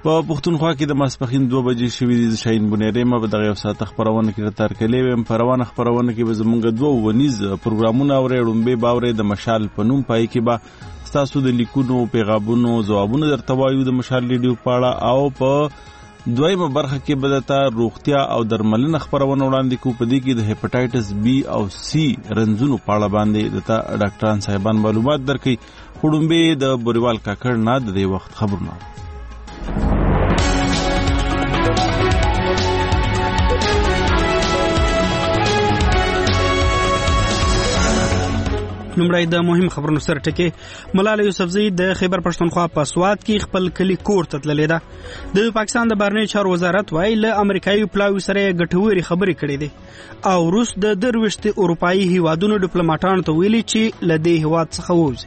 په پښتونخوا کې د ماسپښین 2 بجې شوې دي. شاهین بنيري ما به دغه یو ساعت خبرونه کې تر کلې ويم. په روانه خبرونه کې به زمونږ 2 ونیز پروګرامونه اورې ډومبه باورې د مشال په نوم پای کې به تاسو د لیکونو پیغامونو ځوابونه درته وایو د مشال ریډیو په اړه، او په دویمه برخه کې به د روغتیا او درملنه خبرونه وړاندې کوو. په دې کې د هپاتایټس بی او سی رنځونو په اړه باندې د ډاکټران صاحبان معلومات درکړي. خړومبه د بوریوال کاکړ نه د دې وخت خبرونه. لومړی د مهم خبرونو سره ټکی. ملاله یوسفزۍ د خیبر پښتونخوا په سوات کې خپل کلی کور ته تللې ده. د پاکستان د بهرنیو چارو وزارت وايي له امریکایي پلاوي سره ګټوري خبرې کړې دي او روس د 23 اروپایي هیوادونو ډیپلوماټانو ته ویلي چې له دې هیواد څخه ووځي.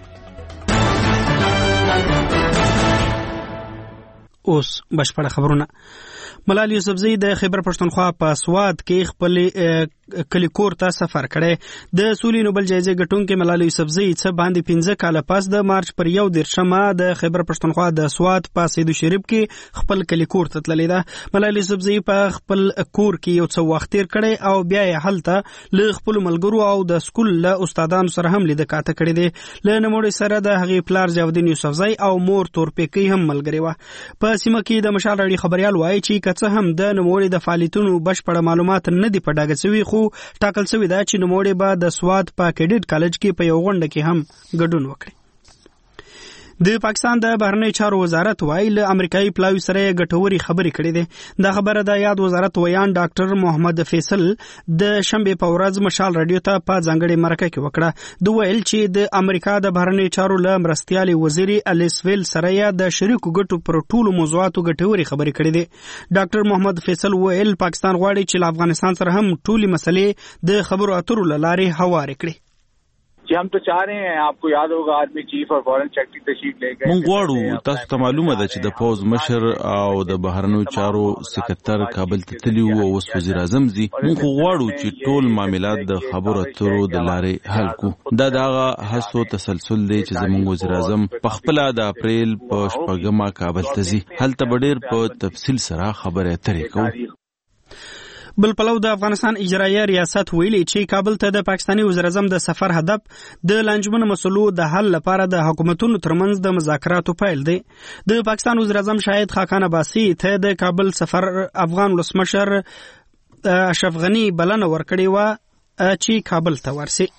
اوس بشپړه خبرونه. ملاله یوسفزۍ د خیبر پښتونخوا په سوات کې خپل کلی کور ته سفر کړی. د سولې نوبل جایزې ګټونکې ملاله یوسفزۍ څه باندې 15 کاله پس د مارچ پر 1 د خیبر پښتونخوا د سوات په سیدو شریف کې خپل کلی کور ته تللې ده. ملاله یوسفزۍ په خپل کور کې یو څه وخت تیر کړی او بیا یې هلته له خپل ملګرو او د سکول له استادانو سره هم لیده کاته کړې ده. له نوموړي سره د هغې پلار جاودین یوسفزۍ او مور تورپیکۍ هم ملګرې وه. په سیمه کې د مشال راډیو خبریال وایي چې څه هم د نوموړي د فعالیتونو بشپړه معلومات نه دي په ډاګه شوي، خو ټاکل شوې ده چې نوموړي به د سوات په کیډټ کالج کې په یو غونډه کې هم ګډون وکړي. د پاکستان د بهرنیو چارو وزارت وايي له امریکایي پلاوي سره ګټوري خبرې کړې دي. دا خبره د یاد وزارت ویان ډاکټر محمد فیصل د شنبه په ورځ مشال راډیو ته په ځانګړي مرکه کې وکړه. دوی ویل چې د امریکا د بهرنیو چارو له مرستیالي وزیر الیس ویل سره د شریکو ګټو پر ټولو موضوعاتو ګټوري خبرې کړې دي. ډاکټر محمد فیصل ویل پاکستان غواړي چې له افغانستان سره هم ټولي مسلې د خبرو اترو لارې هوارې کړي. जी हम तो चाह रहे हैं, आपको याद होगा आर्मी चीफ और फॉरेन सेक्रेटरी तशरीफ ले गए. مونږ غواړو تاسو ته معلومه ده چې د پوز مشر او د بهرنیو چارو سکرټر کابل ته تللی او اوس وزیر اعظم زی. مونږ غواړو چې ټول معاملات د خبرو اترو د لارې حل کو. دا دغه هڅو تسلسل دی چې زموږ وزیر اعظم په خپل د اپریل په 4 کابل ته ځي. هلته ډېر په تفصیل سره خبرې اترې کوي. بل پلو د افغانستان اجرایه ریاست ویلي چې کابل ته د پاکستاني وزیر اعظم د سفر هدف د لانجمنو مسلو د حل لپاره د حکومتونو ترمنځ د مذاکراتو پیل دی. د پاکستان وزیر اعظم شاهد خاقان عباسي ته د کابل سفر افغان ولسمشر اشرف غنی بلنه ورکړې وه چې کابل ته ورسي.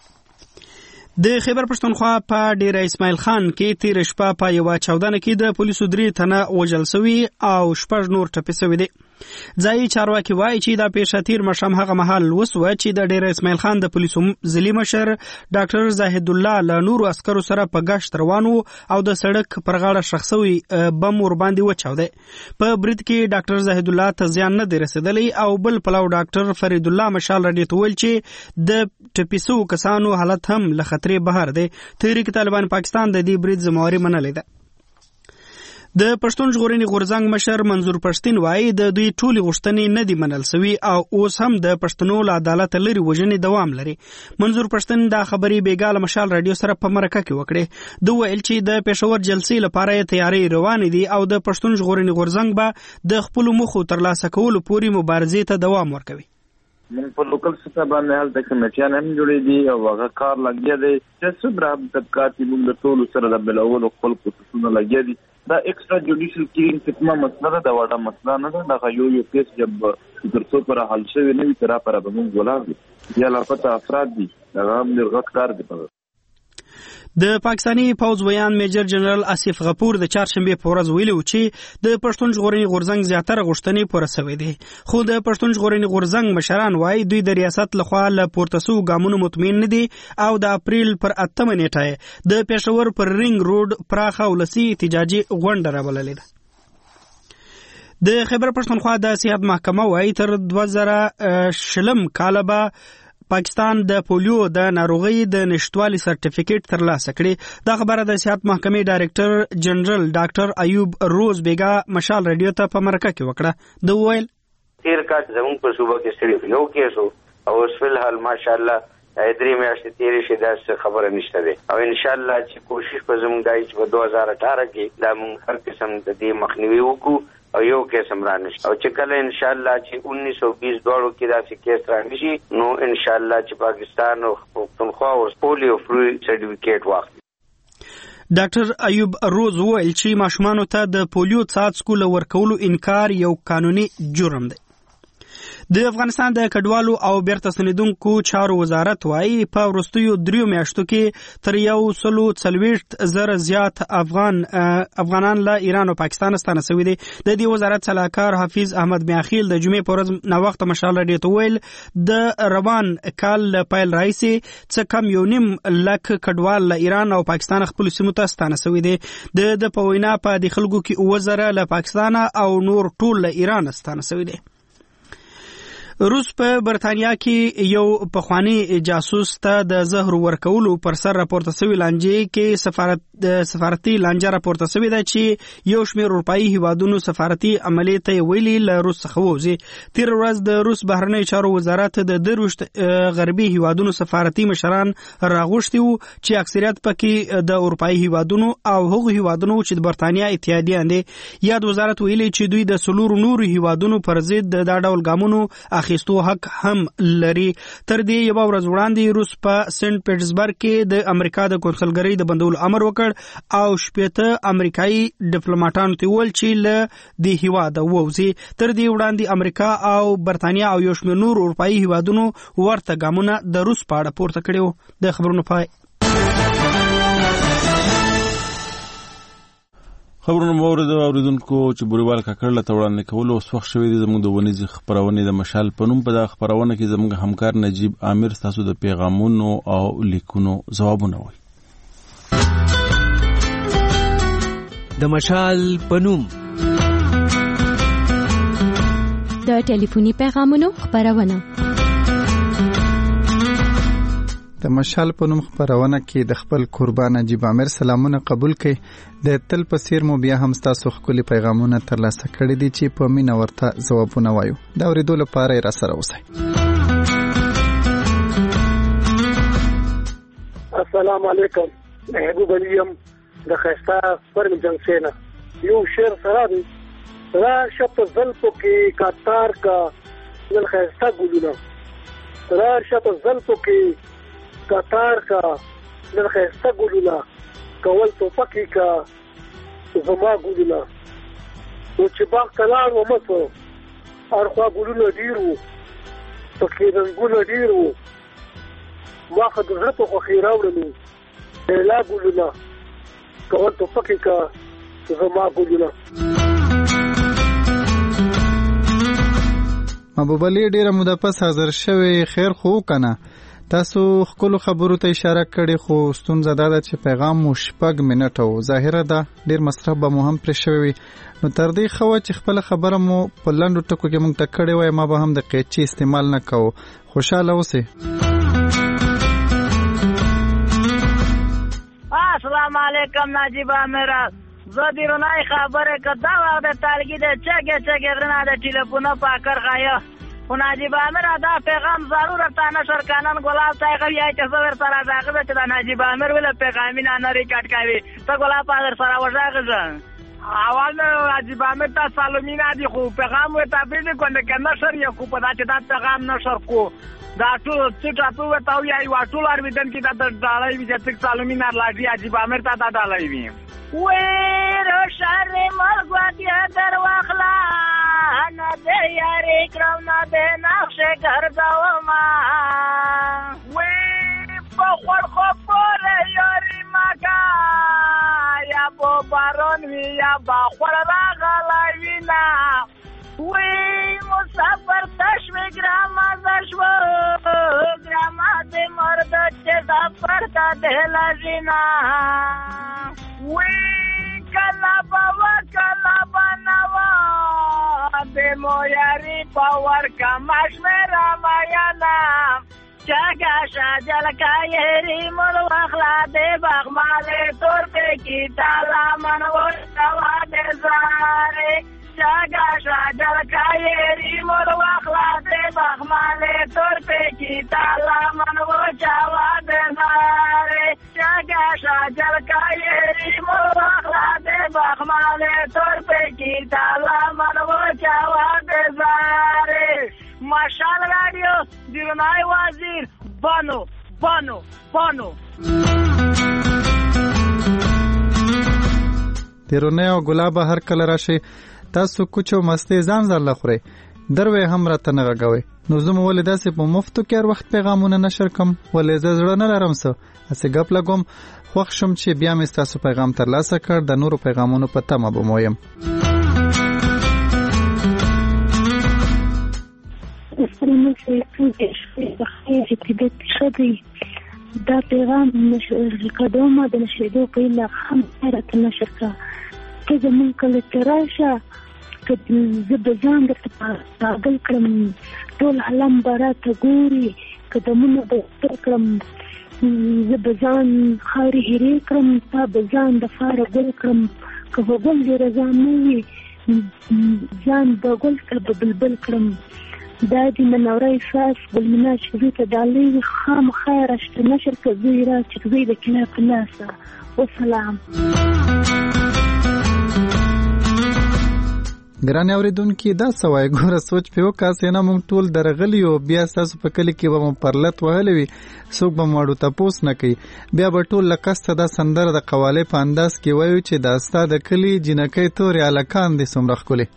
د خیبر پښتونخوا په ډیره اسماعیل خان کې تیر شپه په یو چاودنه کې د پولیسو 3 تنه وژل شوي او 6 نور ټپي شوي دي. ځایي چارواکي وایي چې دا پیښه تیر ماښام هغه مهال وسوه چې د ډیره اسماعیل خان د پولیسو ضلعي مشر ډاکټر زاهد الله له نورو عسکرو سره په ګشت روان و او د سړک پر غاړه ښخ شوی بم ور باندې وچاوده. په برید کې ډاکټر زاهد الله ته زیان نه دی رسېدلی او بل پلو ډاکټر فرید الله مشال راډیو ته ویل چې د ټپي شوو کسانو حالت هم له خطرې بهر دی. تحریک طالبان پاکستان د دې برید ذمہواري منلې ده. د پښتون ژغورنې غورځنګ مشر منظور پښتين وایي د دوی ټولي غوښتنې نه دي منل شوي او اوس هم د پښتنو له عدالت لري وژنې دوام لري. منظور پښتين دا خبرې بیګاله مشال راډیو سره په مرکه کې وکړې. دوی ویل چې د پېښور جلسې لپاره تیاری روانې دي او د پښتون ژغورنې غورځنګ به د خپل موخو ترلاسه کولو پورې مبارزې ته دوام ورکوي. من په لوکل سطح باندې هلته کمیټیان هم جوړې دي او هغه کار لګیا دی چې څومره طبقات موږ د ټولو سره د بلولو خپل کوششونه لګیا دي. دا ایکسترا جوډیشل کیرینګ څه کومه مسله ده، دا وړه مسله نه ده. دا یو کیس جب تر څو پر حل شوی نه وي تر پر به موږ ولاړ دي یا لاپته افراد دي. دا هم لږ کار دی. د پاکستاني پوز ویان میجر جنرال آصف غفور د چهارشنبه په ورځ ویلي چې د پښتون ژغورنې غورځنګ زیاتره غوښتنې پوره شوې دي، خو د پښتون ژغورنې غورځنګ مشران وایي دوی د ریاست لخوا له پورته شوو ګامونو مطمئن نه دي او د اپریل پر 8 نیټه د پېښور پر رینګ روډ پراخه ولسي احتجاجي غونډه رابللې ده. د خیبر پښتونخوا د صحت محکمه وایي تر 2020 کال به پاکستان د پولیو د ناروغۍ د نشټوالي سرټیفیکیټ ترلاسه کړي. دا خبره د صحت محکمې ډایرکټر جنرال ډاکټر ایوب روز بیگا مشال رادیو ته په مرکه کې وکړه. د ویل تیر کال زموږ په صوبه کې صرف یو کیس او اوس فلحال ماشاءالله درې میاشتې تیرې شي دا خبره نشته ده او ان شاء الله چې کوشش به زموږ دای چې په 2018 کې دا موږ هر قسم د دې مخنیوي وکړو او یو کیس هم رانشي او چې کله ان شاء الله چې 1920 دوړو کې داسې کیس رانشي نو ان شاء الله چې پاکستان او پښتونخوا او پولیو فری سرټیفیکیټ واخلي. ډاکټر ایوب روز وویل چې ماشومانو ته د پولیو څاڅکو له ورکولو انکار یو قانوني جرم دی. د افغانستان د کډوالو او بیرته ستنېدونکو چارو وزارت وايي په وروستیو 3 میاشتو کې تر 140,000 زیات افغانان له ایران او پاکستان ستانه شوي دي. د دې وزارت سلاکار حافظ احمد میاخیل د جمعې په ورځ ناوخته مشال راډیو ته ویل د روان کال پیل راځي څه کم 1.5 لک کډوال له ایران او پاکستان خپل سیمو ته ستانه شوي دي. د پوینا په د خلکو کې 2,000 له پاکستان او نور ټول له ایران ستانه شوي دي. روس په برتانیا کې یو پخوانی جاسوس ته د زهر ورکولو پر سر راپورته شوی لانجې کې سفارتي لانجه راپورته شوی ده چې یو شمېر اروپایي هیوادونو سفارتي عملیې ته ویلي له روس څخه ووځي. تیر ورځ د روس بهرنی چارو وزارت د 23 غربي هیوادونو سفارتي مشران راغوښتي وو چې اکثریت پکې د اروپایي هیوادونو او هغو هیوادونو چې د برتانیا اتحادیه دي. یاد وزارت ویلي چې دوی د سلور نورو هیوادونو پر ضد د ډول ګامونو اخیستو حق هم لري. تر دې یو ورځ وړاندې روس په سنت پیټرزبرګ کې د امریکا د کونسلګرۍ د بندولو امر وکړ او 80 امریکایي ډیپلوماټانو ته ویل چې له دې هیواده ووځي. تر دې وړاندې امریکا او برتانیا او یو شمېر نور اروپایي هیوادونو ورته ګامونه د روس په اړه پورته کړي. د خبرونو پای. خبرونه مورد اوریدونکو چې بوریوال کاکړ له وړاندې کولو اوس وخت شوی دی زموږ د ونیز خبرونه د مشال په نوم په دغه خبرونه کې زموږ همکار نجیب عامر تاسو د پیغامونو او لیکونو ځوابونه وایي. د مشال په نوم د ټلیفوني پیغامونو خبرونه. د مشال په نوم خبرونه کې د خپل قربان نجیب عامر سلامونه قبول کړئ. د تل په څیر مو بیا هم تاسو خپل پیغامونه ترلاسه کړي دي چې په مینه ورته ځوابونه وایو. دا اورېدو لپاره را سره اوسئ. السلام علیکم. محبوب علیم د خستا فرم جنسینا یو شعر سره دی را شپ زلفو کې کاتار کا نن خستا ګلونه را شپ زلفو کې کاتار کا نن خسته ګلونه کول توپکی کا زما ګلونه او چې باغ کلار و مسو ارخوا ګلونه ډیر وو پکې رنګونه ډیر وو ما خدای په خو خیر راوړلو لا ګلونه کول توپکی کا زما ګلونه. محبوب علي ډیره موده پس حاضر شوی. خیر خو کنه تاسو خپل خبرو ته اشاره کړې خو ستونزه دا ده چې پیغام مو 6 منټه و. ظاهره ده ډیر مصرف به مو هم پرې شوی. نو تر دې خو چې خپل خبره مو په لنډو ټکو کې مونږ ته کړې وای ما به هم د قیچي استعمال نه کوو. خوشاله اوسئ. السلام علیکم نجیب عامر. زه دیرونای خبره کدا وخت تلګي د چګه غرنا د ټلیفون په کار غایا خو نجیب عامر دا پیغام ضرورت تا نشر کانن ګلاب صاحب یې چې زور سره راغله چې دا نجیب عامر ول پیغام نه ریکارډ کوي ته ګلاب په سره ورځه اول نجیب عامر ته سالمینا دی خو پیغام وته به کنه کنه نشر یو کو په دا چې دا پیغام نشر کو دا ټول چې تاسو وتاو یې واټول ارویدن کې دا ډالای وی چې سالمینا لاډي نجیب عامر ته دا ډالای وی وې روشن مرګ در واخلا نه دې یاري کرم نه دې نقشه ګرځاوما وې په خور خو پر یاري ماګه یا په بارون وی یا با خور راغلای وینا وې مسافر تشوي ګرام زشو ګرام دې مرد چې دا پرتا دې لجنا وې کلا بابا نوا دې مو یاري پاور کا مشمرا مایانا چاګه شاجل کایری مول واخلا دې باغ مالې تور په کی تالا منو سوا دې زارې چاګه شاجل کایری مول واخلا دې باغ مالې تور په کی تالا منو چوا دې زارې چاګه شاجل کایری مول واخلا دې باغ مالې تور په کی تازه منو چاوا بزاره مشال رادیو دیرونای وزیر بانو بانو بانو دیرونه او ګلابه هر کله راشي تاسو کوچو مستې ځان ځل خوري دروي هم راته نه غوي نو زمو ولې داسې په مفتو کې هر وخت پیغامونه نشر کوم ولې زړه نه لرم څه اسې غپ لګوم خوښ شم چې بیا مې تاسو پیغام ترلاسه کړ د نورو پیغامونو په تمه به مویم دا پیغام قدومه د نشریدو په اله هم حیرت نشر کا ته زمون کله تراشه که زه به ځان درته پاگل کړم ټول عالم به راته ګوري که دمونه به ستر کړم زه به ځان خاورې هېرې کړم تا به ځان دپاره ګل کړم که به ګل دې رضا نه وي ځان به ګل که به بلبل کړم دا د منوره احساس ګلمنا چې زوی ته ډالۍ وي خامخا یې راشته نشر که زوی را چې زوی د کلا په لاسه وسلام ګرانې اورېدونکي دا څه وایي ګوره سوچ پې وکړه نه موږ ټول درغلي یو بیا ستاسو په کلي کې به مو پرلت وهلی وي څوک به مو اړو تپوس نه کوي بیا به ټول له قصده دا سندره د قوالۍ په انداز کې وایو چې دا ستا د کلي جینکۍ تورې هلکان دي څومره ښکلې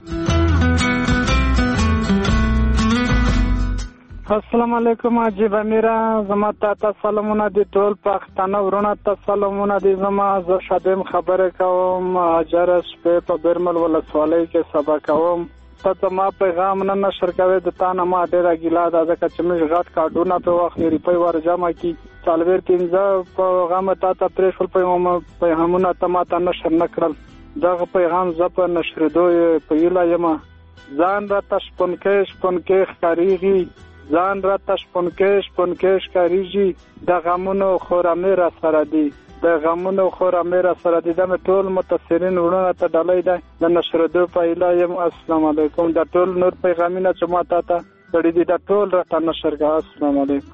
السلام علیکم عجیب امیره زما تا سلامونه دي ټول پښتانه ورونه ته سلامونه دي زما زه شادم خبره کوم اجر شپه په برمل ولسوالۍ کې سبا کوم ته زما پیغام نه نشر کوي د تا نه ما ډېره ګیله ده ځکه چې موږ غټ کارډونه په وخت ریپی ور جمع کړي څلوېښت پنځه پیغامه تا ته پرېښول پیغامونه ته ما ته نشر نه کړل دغه پیغام زه په نشرېدو یې په هیله یم ځان راته شپونکی ښکارېږي ځان راته شپونکی ښکارېږي د غمونو خورمې را سره دي دا مې ټول متصرین وروڼه ته ډالۍ دی د نشرېدو په هیله یم السلام علیکم دا ټول نور پیغامونه چې ما تا ته کړي دي دا ټول راته نشر کړه السلام علیکم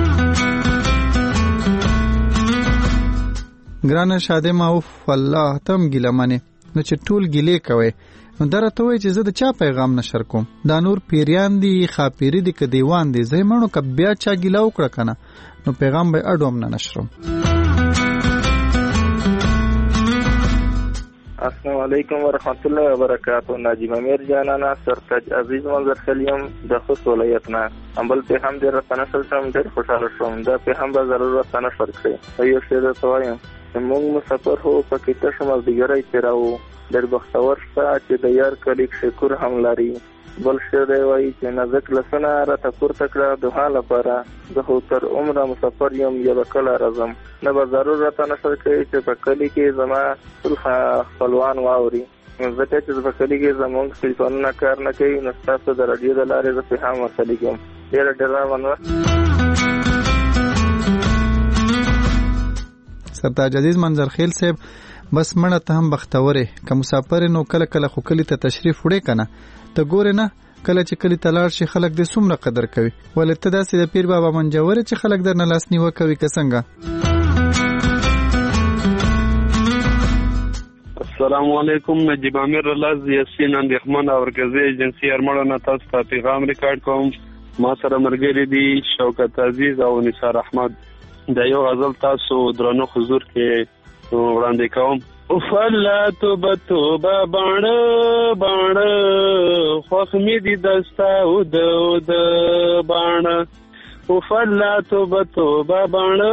ګرانه شادمه اوف والله تم ګیله منې نو چې ټول ګیلې کوئ نو درته وایي چې زه د چا پیغام نشر کوم دا نور پیریان دي خاپیری دي که دیوان دي زه یې مړو که بیا چا ګیله وکړه که نه نو پیغام به یې اډوم نه نشرم السلام علیکم ورحمت الله وبرکاتہ ناجیم امیر جانانا سرتاج عزیز منظر خلیم د خوست ولایت نه امبل په هم ډېر رسنشل شم ډېر خوشاله شوم دا په هم به ضرور رسنشل کړئ یو شی درته وایم چې موږ مسافر هو په کې تشه مازدیګری تېراوو ډېر بختور شته چې د یار کلیک شکر هم لري بل شی دی وایي چې نازک لسونه راته پورته کړه دعا لپاره زه خو تر عمره مسافر یم یا به کله راځم نه به ضرور راته نشر کوي چې په کلي کې زما ټول خپلوان واوري ځکه چې په کلي کې زموږ ټلیفونونه کار نه کوي نو ستاسو د راډیو د لارې زه پیغام ورته کوم ډېره مننه سرتاج عزیز منظرخیل صاحب بس مړه ته هم بختورې که مسافر نو کله کله خو کلي ته تشریف وړې که نه ته ګورې نه کله چې کلي ته لاړ شي خلک دې څومره قدر کوي ولې ته داسې د پیر بابا منجورې چې خلک درنه لاس نیوه کوي که څنګه السلام علیکم نجیب امیر رلاز یاسین اندېښمن اورګزی ایجنسي ارمړه تاسو ته پیغام ریکارډ کوم ما سره ملګري دي شوکت عزیز او نثار احمد د یو غزل تاسو درنو حضور کې وړاندې کوم افلا توبه باڼه خوښ مې دي دستا او د باڼه افلا توبه باڼه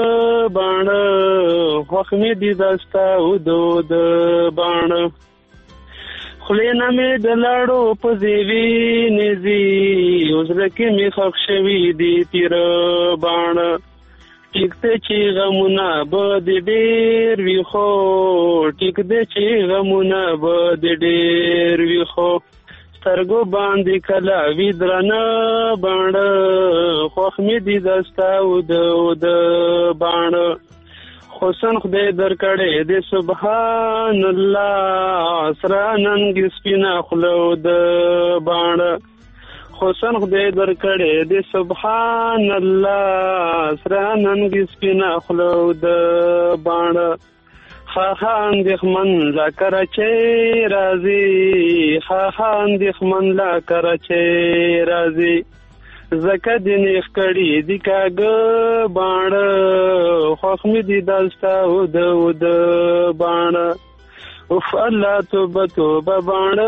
خوښ مې دي دستا او د باڼه خلینا مې د لاړو په زیوی نزي اوسره کې مې خښ شوي دي تیر باڼه ټیک دې چې غمونه به دې ډېر وي خو ټیک دې چې غمونه به دې ډېر وي خو سترګو باندې کله وي درنه باڼه خوښ مې دي دستا او د باڼه حسن خدای درکړې دې سبحان الله سره ننګ سپینه خوله د باڼه حسن خدای درکړې دې سبحان الله سره ننګ سپینه خوله د باڼه خاخا اندېښمن لا کراچۍ راځي خاخا اندېښمن لا کراچۍ راځي زکه دې نیخ کړي دي کاږه باڼه خوښ مې دي داستا وده باڼه اوف الله توبه توبه باڼه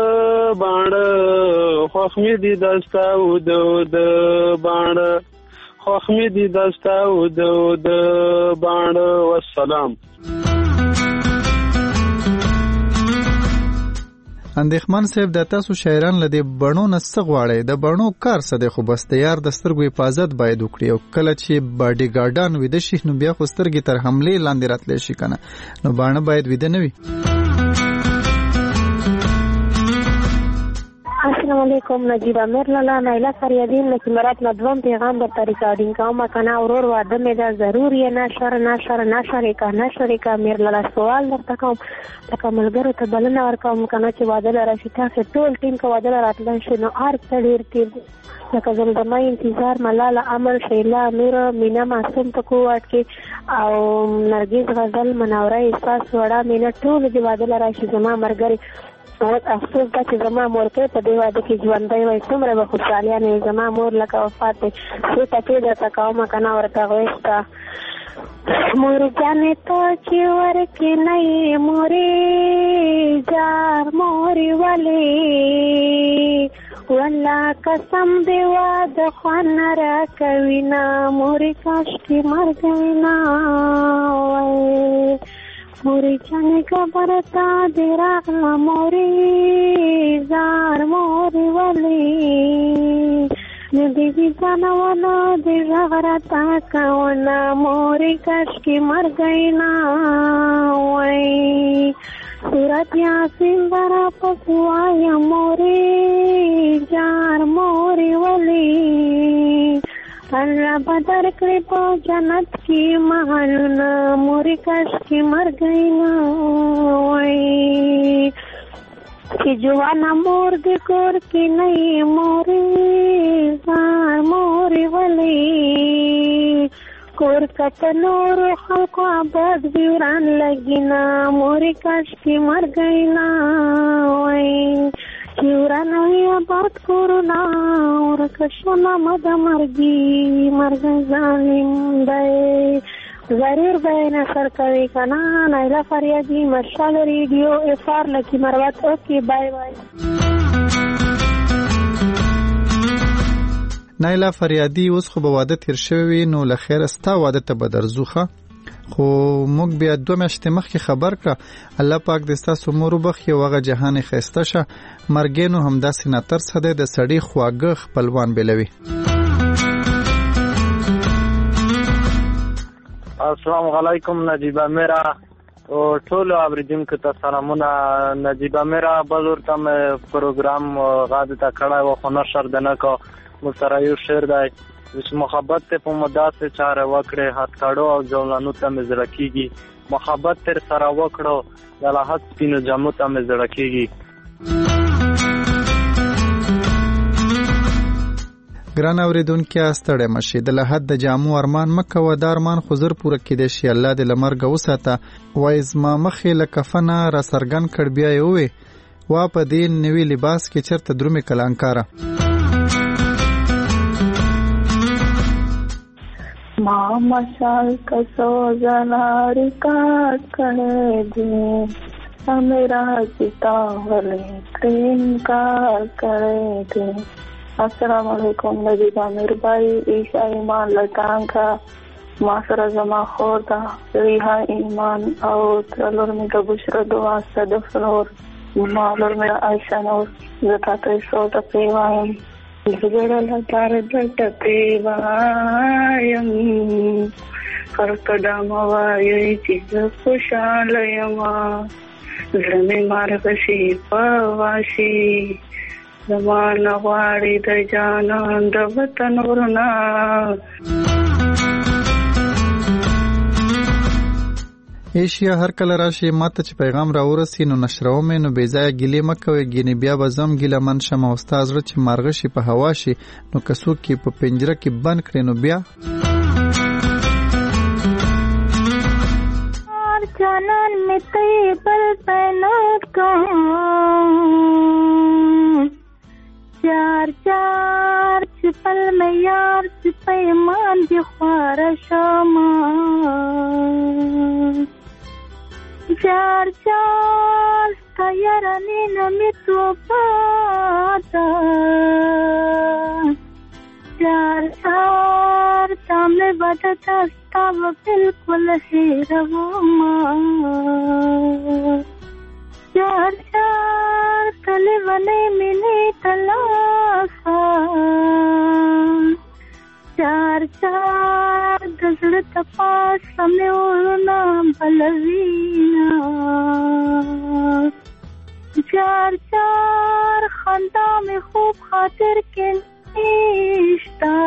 خوښ مې دي داستا وده باڼه خوښ مې دي داستا وده باڼه والسلام. اندېښمن صاحب د تاسو شاعران لدې بڼو نه څه غواړي؟ د بڼو کار څه دی؟ خو بس د یار د سترګو حفاظت باید وکړي او کله چې باډي ګارډان ویده شي نو بیا خو سترګې تر حملې لاندې راتلی شي کنه، نو باڼه باید ویده نه وي. السلام علیکم، نجیب امیر لالا نایله فریادین نکمرات ندوم پیغام در ریکارڈنگ کام کنا اورور واده می دا ضروری نشر کا میر لالا سوال در تکم لکه ملګرو ته بلنه ورکوم کنه چې واده لراشي تاسو ټول ټیم که واده راتلل شي نو هر څه ډېر تیر لکه زمزمه انتظار ملاله امل شیلا نور مینا معصوم په کوټ کې او نرګیز غزل منوره احساس وړه مینا ټول دی واده لراشي زما مرګري افسوس دا چې زما مور کې په دې واده کې ژوندی وای څومره به خوشحالیانې زما مور لکه وفات دی څو ټکې درته کومه که نه ورته غوښته مور جانې ته چې ورکې نه یې مورې جار مورې ولې والله قسم دې واده خوند نه راکوي نه مورې کاشکې مرګ وي نه وای موری چانے کا برتا دے راغلا موری زار موری ولی ندی بی جانا وانا دے راغرتا کاونا موری کشکی مر گئی نا وی سورت یاسین برا پسوایا موری جار موری ولی اللہ بدر کړي په جنت کې محلونه مورې کاشکې مر گئی نه وای چې جوانا مور دې کور کې نه یې مورې زار مورې ولې کور کټ نور خلکو آباد ویران لګي نه مورې کاشکې مر گئی نه وای چورانو آباد کورونا اور کشونا مد مرگ ظالم دے ضرور بین اثر کوي کنا. نایله فریادی مشال ریډیو افار لکی مروت. اوکے بای بای. نایله فریادی اوس خو به واده تیر شوی نو لخیر ستا واده ته به درځوخه خو موږ بیا 2 میاشتې مخکې خبر کړه الله پاک دې ستاسو مور وبخښي او هغه جهان ښایسته شه مرګینو همداسې ناترس دی د سړي خواږه خپلوان بلوي. السلام علیکم نجیب میرا او ټول اوریدونکو ته سلامونه. نجیب میرا بل ورته پروګرام غاده تا کړه او خو نشر دنه کو مستره یو شعر دی چې محبت ته په مدد څخه چاره وکړي هات کړو او ځولانو ته مزړه کیږي محبت تر سره وکړو د لحد سپینو جامو ته مزړه کیږي. ګران اوریدونکو ستړی مشي د لحد د جامو ارمان مکه و د ارمان خو زر پوره کېدی شي الله دې لمرګ وساته وای زما مخې له کفنه را سرګن کړ بیا یې وې وا په دې نوی لباس کې چرته درومې کلانکاره ما مشال کسو زناری کات کنے دے میرا ستا ولی کریم کار کرے دے. السلام علیکم نجیب امیر بھائی عیشا ایمان لٹان کا ماسر زما خور دا ریحا ایمان او ترلور می دا بشر دعا صدف نور مالور میرا عائشہ نور زکاة سوٹ پیوائم زګړه لار د ټپې وایم هر قدم وایي چې خوشاله یم زمې مارغ شي پواشي زمانه غواړي د جانان د وطن ورنا. ایشیا هر کله راشي ماته چې پیغام راورسي نو نشروم نو بیځای ګیلې مکوي ګینه بیا بزم ګیله من شم او استاد چې مارغ شي په هوا شي نو کسو کې په پنجره کې بند کړي نو بیا जानन में तैबल पैनाट कहूँ चार चार चिपल में यार चिपे मान दिखार शामा चार चार तैयारनी नमी तो पाता चार चार सामने बदता तब बिल्कुल ही रवमा चार चार तले बने मिले तलासा चार चार गजल तपास समय उड़ना बलवीना चार चार खंदा में खूब खातिर के निश्ता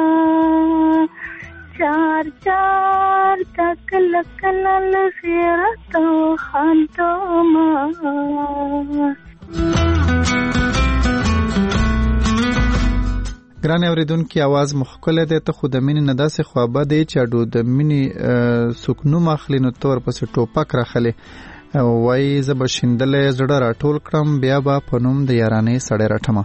चार चार तक लकलल खैरतो खांतोमा ګران اوریدونکي आवाज مخکله ده ته خو د مینې نه داسې خوابه دی چې اډو د مینې سکنو مخلي نو تور پس ټوپک راخلي وای زه به شیندلې زړه راټول کړم بیا به په نوم د یارانې سړی راټمه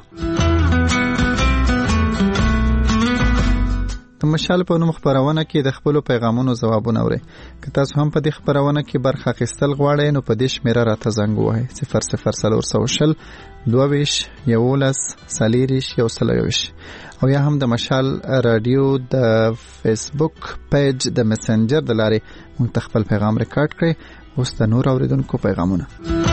د مشال په نوم خبرونه کې د خپل پیغامونو ځوابونه اورئ که تاسو هم په دې خبرونه کې برخه اخیستل غواړئ نو په دې شمیره راته زنګ ووهئ 00 22 11 40 او یا هم د مشال رادیو د فیسبوک پیج د میسنجر د لارې موږ خپل پیغام ریکارډ کړئ اوس د نور اوریدونکو پیغامونه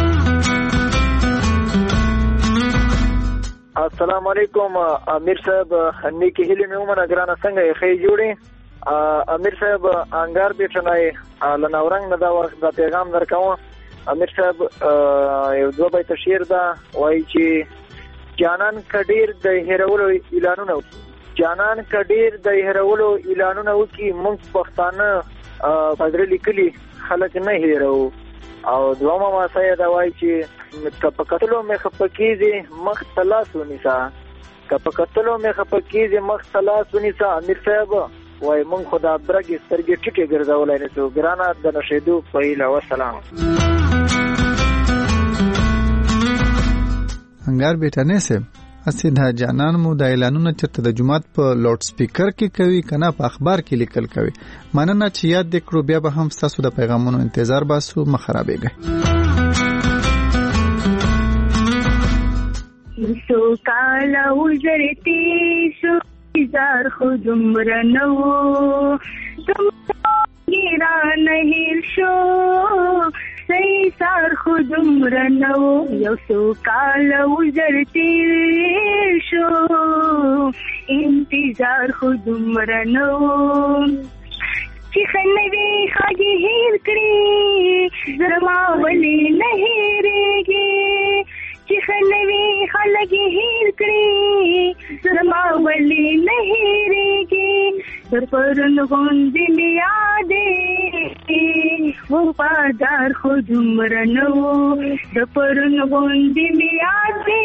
السلام علیکم امیر صاحب نیکی هلی مې ومنه ګرانه څنګه یې ښې جوړې امیر صاحب انګار بیٹنای لناورنګ نه دا وخت دا پیغام درکوم امیر صاحب یو دوه بیت شعر دا وایي چې جانان کډیر د هرولو اعلانونه جانان کډیر د هرولو اعلانونه وکي موږ پښتانه پدری لیکلي خلک نه هیرو او دوامه ما سید وای چې کپکتلو مې خپکیږي مخ تلاس ونیسا کپکتلو مې خپکیږي مخ تلاس ونیسا امیر صاحب وای مونږ خدا برګي سترګې ټیټه ګرځولای نه سو ګرانه د نشیدو پهیله والسلام انګار بیٹانه سه اسی دا جانان مو د اعلانونو چرته د جمعات په لاوډ سپیکر کې کوي کنه په اخبار کې لیکل کوي مننه چې یاد دکړو بیا به هم تاسو د پیغامونو انتظار باسو مخربېږي سو کالا وزرتی سو زار خود مرنو تم گیرا نہیں شو سی سار خود مرنو یو سو کالا وزرتی شو انتظار خود مرنو چې خنوي خاجي هیر کړی زرما ولی نه هیریږي چې خنوي خلګي هیر کړی زرما ولی نه هیریږي در پرن غوندې یادې وفادار خود مرنو در پرن غوندې یادې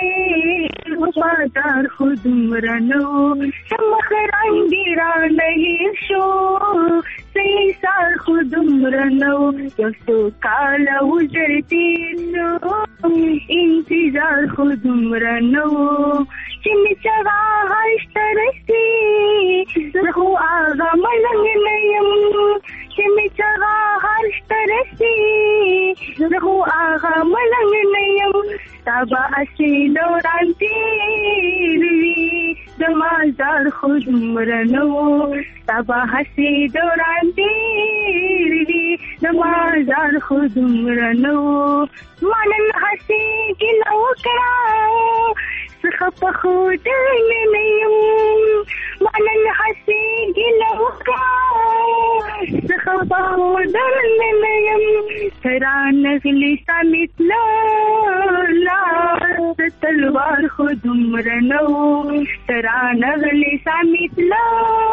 وفادار خود مرنو سمخ رنگی را نہیں شو سی سال خود مرنو یو سو کالا وزرتی نو انتظار خود مرنو چمی چغا هشترستی زخو آغا ملنگ نیم چمی چغا هشترستی زخو آغا ملنگ نیم تابا اسی دوران تیروی دمازار خود مرنو تابا اسی دوران تیروی دمازار خود مرنو مانن حسی گلو کرا سخپ خود نیم مانن حسی گلو کرا سخپ خود نیم تران غلی سمیت لا تلوار خود مرنو تران غلی سمیت لا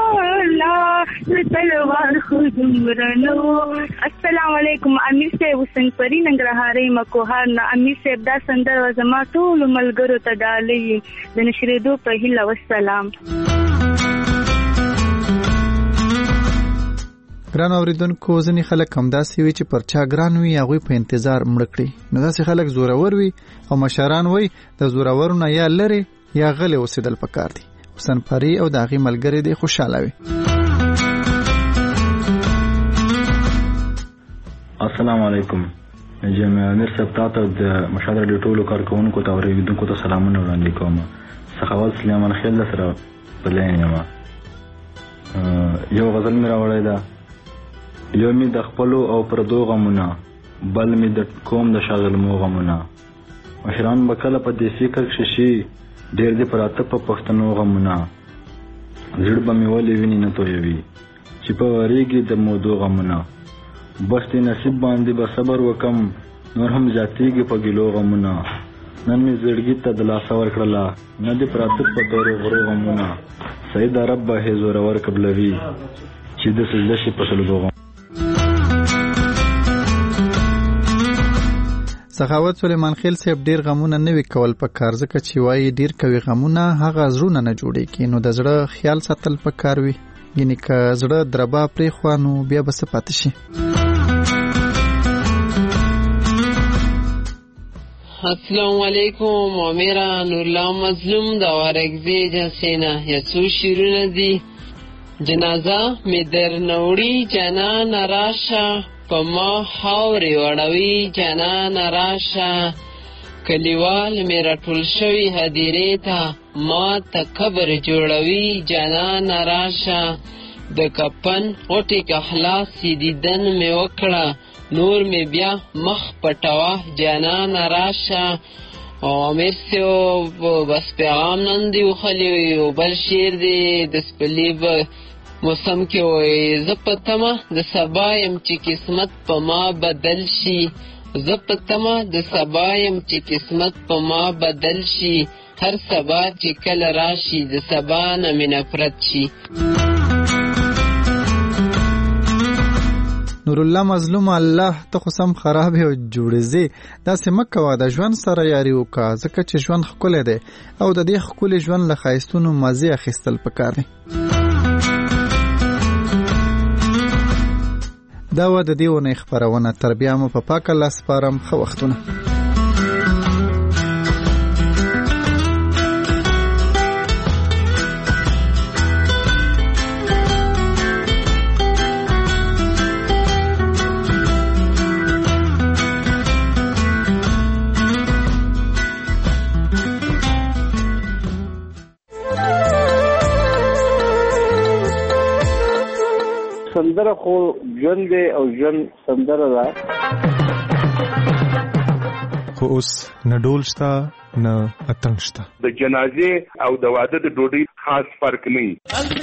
تلوار خود مرنو السلام علیکم امیر صاحب حسین پری ننګرهاري مکوهار نه امیر صاحب دا سندر وزما ټول ملګرو ته ډالۍ د نشریدو په هیله والسلام ګران اوریدونکو ځینې خلک همداسې وي چې پر چا ګران وي هغوی په انتظار مړه کړي. نو داسې خلک زورور وي او مشران وي د زورورو نه یا لرې یا غلې اوسېدل پکار دي. حسن پاري او د هغې ملګري دې خوشحاله وي. السلام علیکم. امیر صاحب تاسو د مشال رادیو ټولو کارکونکو ته اوریدونکو ته سلامونه وړاندې کوم. سخاوت سلیمان خیل سره په لین یم. یو غزل مې راوړی ده. یو مې د خپلو او پردو غمونه، بل مې د قوم د شاغلمو غمونه. مشران به کله په دې فکر کښې شي ډېر دې پراته په پښتنو غمونه. زړه به مې ولې وینې نه تویوي چې په وریږي د مودو غمونه. بس دې نصیب باندې به صبر وکم، نور هم زیاتېږي په ګیلو غمونه. نن مې زړګي ته د لاسه ورکړله، نه دې پراته په تورو غرو غمونه. سید رب به هې زورور قبلوي چې د سجده شي په سلګو غم. سخاوت سلیمان خیل صاحب ډیر غمونه نه وی کول پکار، ځکه چې وایي ډیر کوي غمونه هغه زړونه نه جوړېږي. نو د زړه خیال ساتل پکار وي، یعنی که زړه دربا پرې خوانو بیا به څه پاتې شي. السلام علیکم. میرا نورالله مظلوم د وارګزی جنسینا یسو شیرونه دی. جنازه می در نوړي جانان راشه، په ما حوري وړوي جانان راشه. کلیوال می راټول شوی هدیرې ته، ما ته قبر جوړوي جانان راشه. د کپن غوټې که خلاص دیدن می وکړه، نور می بیا مخ پټوه جانان راشه. او امیر سیو بس پیغام نن دی وخلی او بل شیر دی د سپلی موسم کې وای زه په تمه د سبا یم چې قسمت په ما بدل شي. زه په تمه د سبا یم چې قسمت په ما بدل شي. هر سبا چې کله راشي د سبا نه مې نفرت شي. نورالله مظلوم، الله ته خو سم خراب او جوړځي داسې مکوه، د ژوند سره یاري وکړه، ځکه چې ژوند ښکلی دی او د دې ښکلي ژوند له ښایستونو مزې اخیستل پکار دی. دا وه د دې اونۍ خپرونه. تر بیا مو په پاک الله سپارم. ښه وختونه. سندره خو ژوند دی او ژوند سندره ده. خو اوس نه ډول شته نه اتنګ شته. د جنازې او د واده د ډوډۍ خاص فرق نه وي.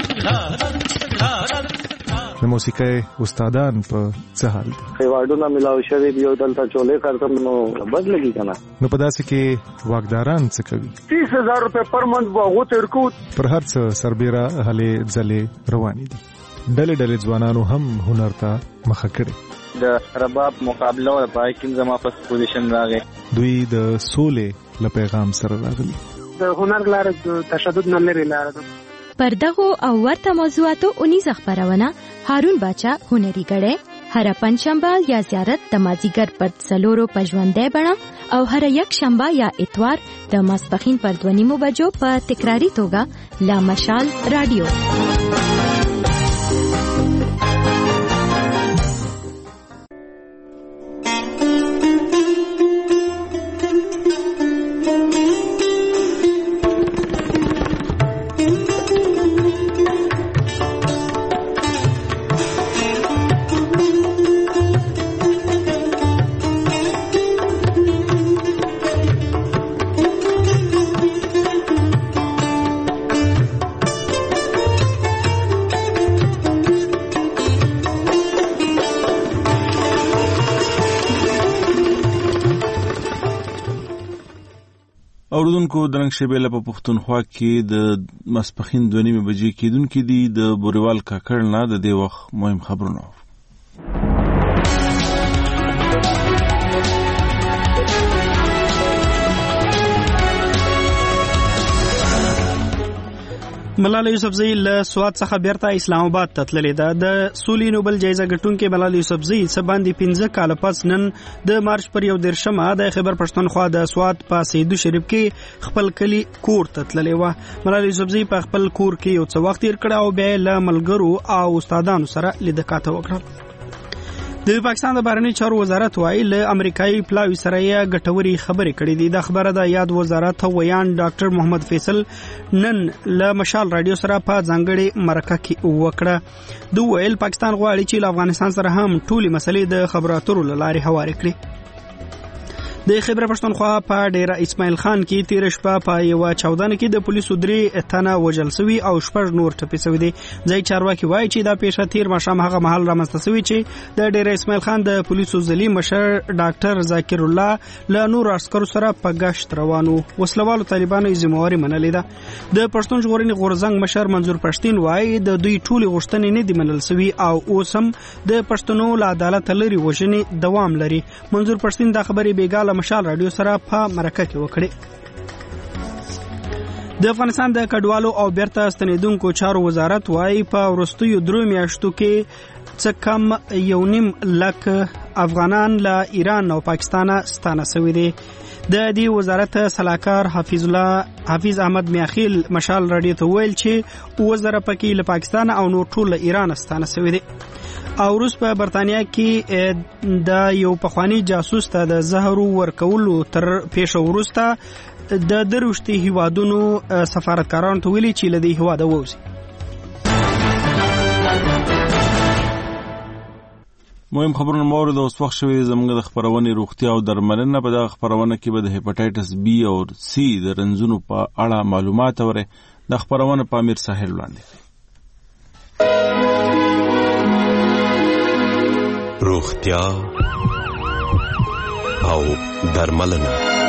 د موسیقۍ استادان په څه حال دي؟ ایوارډونه ملاو شوي دي او دلته چولې کارتم نو بد لګي که نه. نو په داسې کې واکداران څه کوي؟ 30,000 روپۍ پر منت به هغو ته ورکوو. پر هر څه سربیره هلې ځلې روانې دي. ډلې ډلې ځوانانو هم هنر ته مخه کړي. د رباب مقابله و پای کې زما په پوزیشن راغی. دوی د سولې له پیغام سره راغلي. د هنر لاره د تشدد نه لري لاره ده. پر دغو او ورته موضوعاتو اونیزه خپرونه هارون باچا هنري ګړی هر پنځشنبه یا زیارت د مازیګر پر 4 په ژوندۍ بڼه او هر یک شنبه یا اتوار د ماسپښین پر 2:30 بجو په تکراری توګه لا مشال رادیو. اوردونکو درنګ شبيله په پښتونخوا کې د ماسپښین 2:30 بجې کېدونکې دي. د بوریوال کاکړ نه د دې وخت مهم خبرونه. ملاله یوسفزۍ له سوات څخه بیرته اسلام آباد ته تللې ده. د سولې نوبل جایزه ګټونکې ملاله یوسفزۍ څه باندې 15 کاله پس نن د مارچ پر 1 د خیبر پښتونخوا د سوات په سیدو شریف کې خپل کلی کور ته تللې وه. ملاله یوسفزۍ په خپل کور کې یو څه وخت تیر کړ او بیا له ملګرو او استادانو سره لیدکاته وکړه. د پاکستان د بهرنی چارو وزارت وايي له امریکایي پلاوي سره یې ګټوري خبرې کړې دي. د خبره د یاد وزارت ویان ډاکټر محمد فیصل نن له مشال رادیو سره په ځانګړي مرکه کې وکړه. دوی ویل پاکستان غواړي چې له افغانستان سره هم ټولي مسلې د خبرو اترو له لارې هوارې کړي. د خیبر پښتونخوا په ډیره اسماعیل خان کې تیر شپه په یو چاودنه کې د پولیسو 3 تنه وژل شوي او 6 نور ټپي شوي دي. ځای چارواکي وایي چې دا پیښه تیر ماښام هغه مهال رامنځته شوې چې د ډیره اسماعیل خان د پولیسو ځلي مشر ډاکټر ذاکر الله له نور عسکرو سره په گشت روانو. وسلوالو طالبانو یې ذمہواري منلې ده. د پښتون ژغورنې غورځنګ مشر منظور پښتين وایي د دوی ټولي غوښتنې نه دي منل شوي او اوس هم د پښتنو له عدالت لري وژنې دوام لري. منظور پښتين دا خبرې بیګاله مشال رادیو سره په مرکه کې وکړي. د افغانستان د کډوالو او بیرته ستنیدونکو چارو وزارت وايي په وروستیو 3 میاشتو کې څه کم 1.5 لک افغانان له ایران او پاکستان ستانه شوي دي. د دې وزارت سلاکار حافظ احمد میاخیل مشال رادیو ته ویل چې 2000 پکې له پاکستان او نور ټول له ایران ستانه شوي دي. او روس په برتانیا کې د یو پخوانی جاسوس ته د زهر ورکولو تر پیښه وروسته د دروشتي هیوادونو سفارتکارانو ته ویلي چې لدی هواده ووزي. مهم خبرونه مورد اوس وخت شوی زموږ د خبرونې روغتیا او درملنه. په دغه خبرونه کې به د هپاتایټس بی او سی د رنځونو په اړه معلومات اورئ. د خبرونه په امیر ساحل وړاندې روغتیا او درملنه.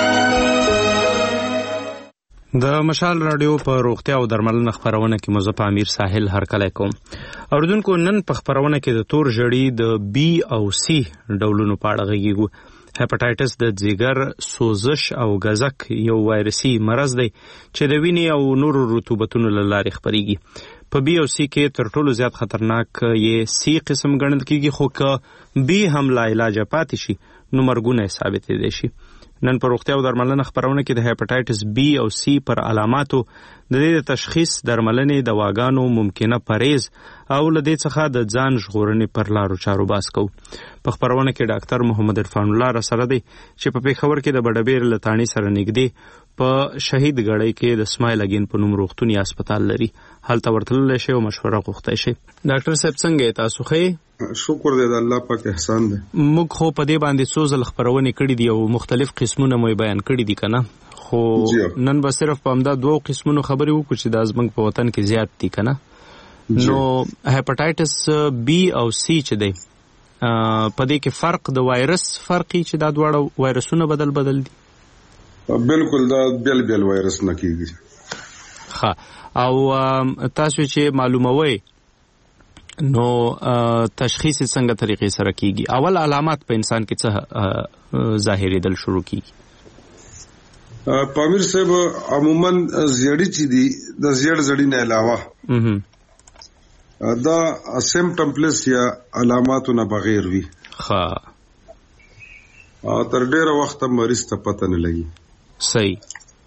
د مشال رادیو په روغتیا او درملنه خبرونه کې مزه په امیر ساحل هرکلی کوم. اوریدونکو نن په خبرونه کې د تور ژړی د بی او سی ډولونو په اړه غږیږو. هپاتایټس د ځیګر سوزش او غزک یو وایرسي مرض دی چې د وینې او نورو رطوبتونو له لارې خپریږي. په بی او سی کې تر ټولو زیات خطرناک یې سی قسم ګڼل کېږي، خو که بی هم لا علاج پاتې شي نو مرګونه ثابتېدای شي. نن په روغتیا او درملنه خبرونه کې د هپاتایټس بی او سی پر علاماتو د دې د تشخیص، درملنې، دواګانو ممکنه پرهیز او له دې څخه د ځان ژغورنې پر لارو چارو باس کوو. په خبرونه کې ډاکټر محمد عرفان الله را سره دی چې په پېښور کې د بډبیر له تاڼي سره نږدې په شهید ګړی کې د اسماعیل اګین په نوم روغتون یا هسپتال لري. هلته ورتللی شي او مشوره غوښتی شي. ډاکټر صاحب څنګه تاسو ښه؟ شکر دی د الله پاک احسان دی. موږ خو په دې باندې څو ځل خبرونه کړې دي او مختلف قسمونه مو بیان کړي دي کنه، خو نن به صرف په همدا 2 قسمونو خبرې وکړو چې د زمنګ په وطن کې زیات دي کنه. نو هپاتایټس بی او سی چې دی په دې کې فرق د وایرس فرقي چې دا دواړه وایرسونه بدل دي. بالکل دا بیل وایرس نه کیږي. ها او تاسو چې معلوموي نو تشخیص څنګه طریقې سره کیږي؟ اول علامات په انسان کې څه ظاهرېدل شروع کیږي؟ پامیر صاحب عموما زیړی چې دي د زیړ نه علاوه دا سیمپټم پلس یا علاماتو نه بغیر وي. ها تر ډیره وخت مریض ته پته نه لګي. صحیح.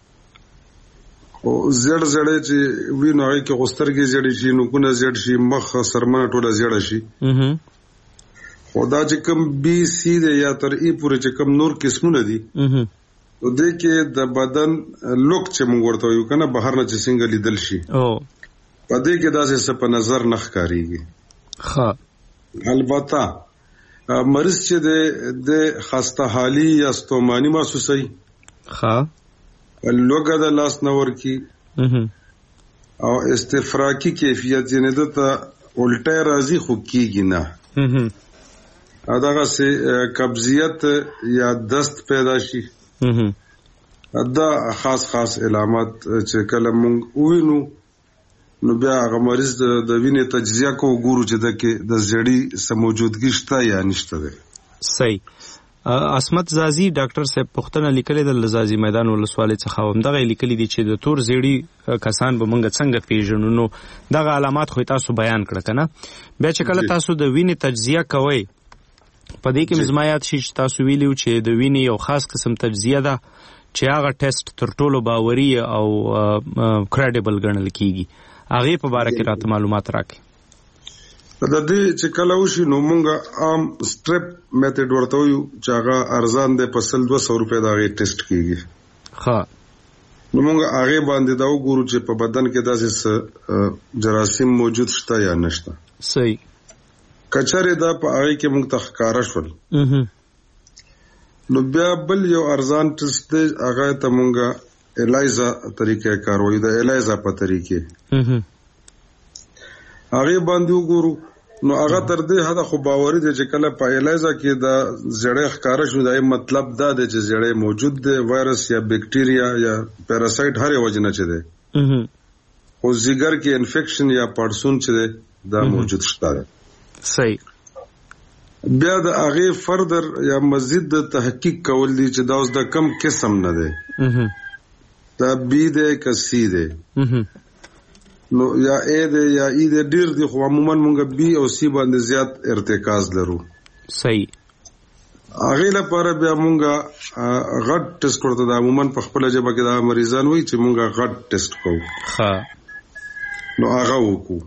او زیړ چې وینو هغه کې غوسترګي زیړ شي، نوکونه زیړ شي، مخ سرمنه ټوله زیړ شي. خدا چې کوم بی سی دی یا تر ای پورې چې کوم نور قسمونه دي نو دې کې د بدن لوک چې موږ ورته یو کنه بهر نه چې څنګه لیدل شي په دې کې داسې څه په نظر نه ښکاریږي. ها البته مریض چې د خسته حالي یا ستوماني محسوسوي، ها لوګه د لاس نور کی او استفراقی کیفیت یعنی دته الټه راځي خو کیږي نه، دغه سه قبضیت یا دست پیدا شي. دا خاص علامات چې کله مونږ وینو نو بیا هغه مریض د وینې تجزیه کو ګورو چې د زړی سم موجودګي شته یا نشته ده. صحیح. اسمت زازی ډاکټر صاحب پښتنه لیکلې د لزازي میدان ولسوالۍ څخه هم دغه لیکلې دي چې د تور زیړی کسان به مونږ څنګه پیژنو. نو دغه علامات خو تاسو بیان کړ کنه. بیا چې کله تاسو د وینې تجزیه کوئ په دې کې مزمایات شي چې تاسو ویلیو چې د وینې یو خاص قسم تجزیه ده چې هغه ټیسټ تر ټولو باوري او کریډیبل ګڼل کیږي. هغه په باره کې راته معلومات راکړئ. د دې چې کله وشي نو مونږه عام سټریپ میتھډ ورته وایو چې هغه ارزان دی په 200 روپے دا غي ټیسټ کیږي. ها نو مونږه هغه باندې دا وګورو چې په بدن کې داسې جراثیم موجود شته یا نشته. صحیح. کچره دا په هغه کې مونږ تخکارا شول. نو بیا بل یو ارزان ټیسټ دی هغه ته مونږه الایزا طریقې کاروي. د الایزا په طریقې هغه باندې وګورو نو هغه تر دې حد خو باوري دی چې کله په الایزا کې دا زړې ښکارا شو دا مطلب دا دی چې زړې موجود دی وایرس یا بیکټیریا یا پیراسایت هر وجنه چي دی او زیګر کې انفیکشن یا پړسون چي دی دا موجود شته. صحیح. بیا د هغه فردر یا مزید د تحقیق کول دي چې دا اوس د کم قسم نه دی دا بی دی که سی دی نو یا ا دی یا ای دی ډیر دی خو عموما مونږ بی او سی باندې زیات ارتکاز لرو. صحیح. هغه لپاره بیا مونږه غټ ټیسټ ورته د عموما په خپل جبه کې د مریضان وای چې مونږه غټ ټیسټ کوو. ها نو هغه وکړو.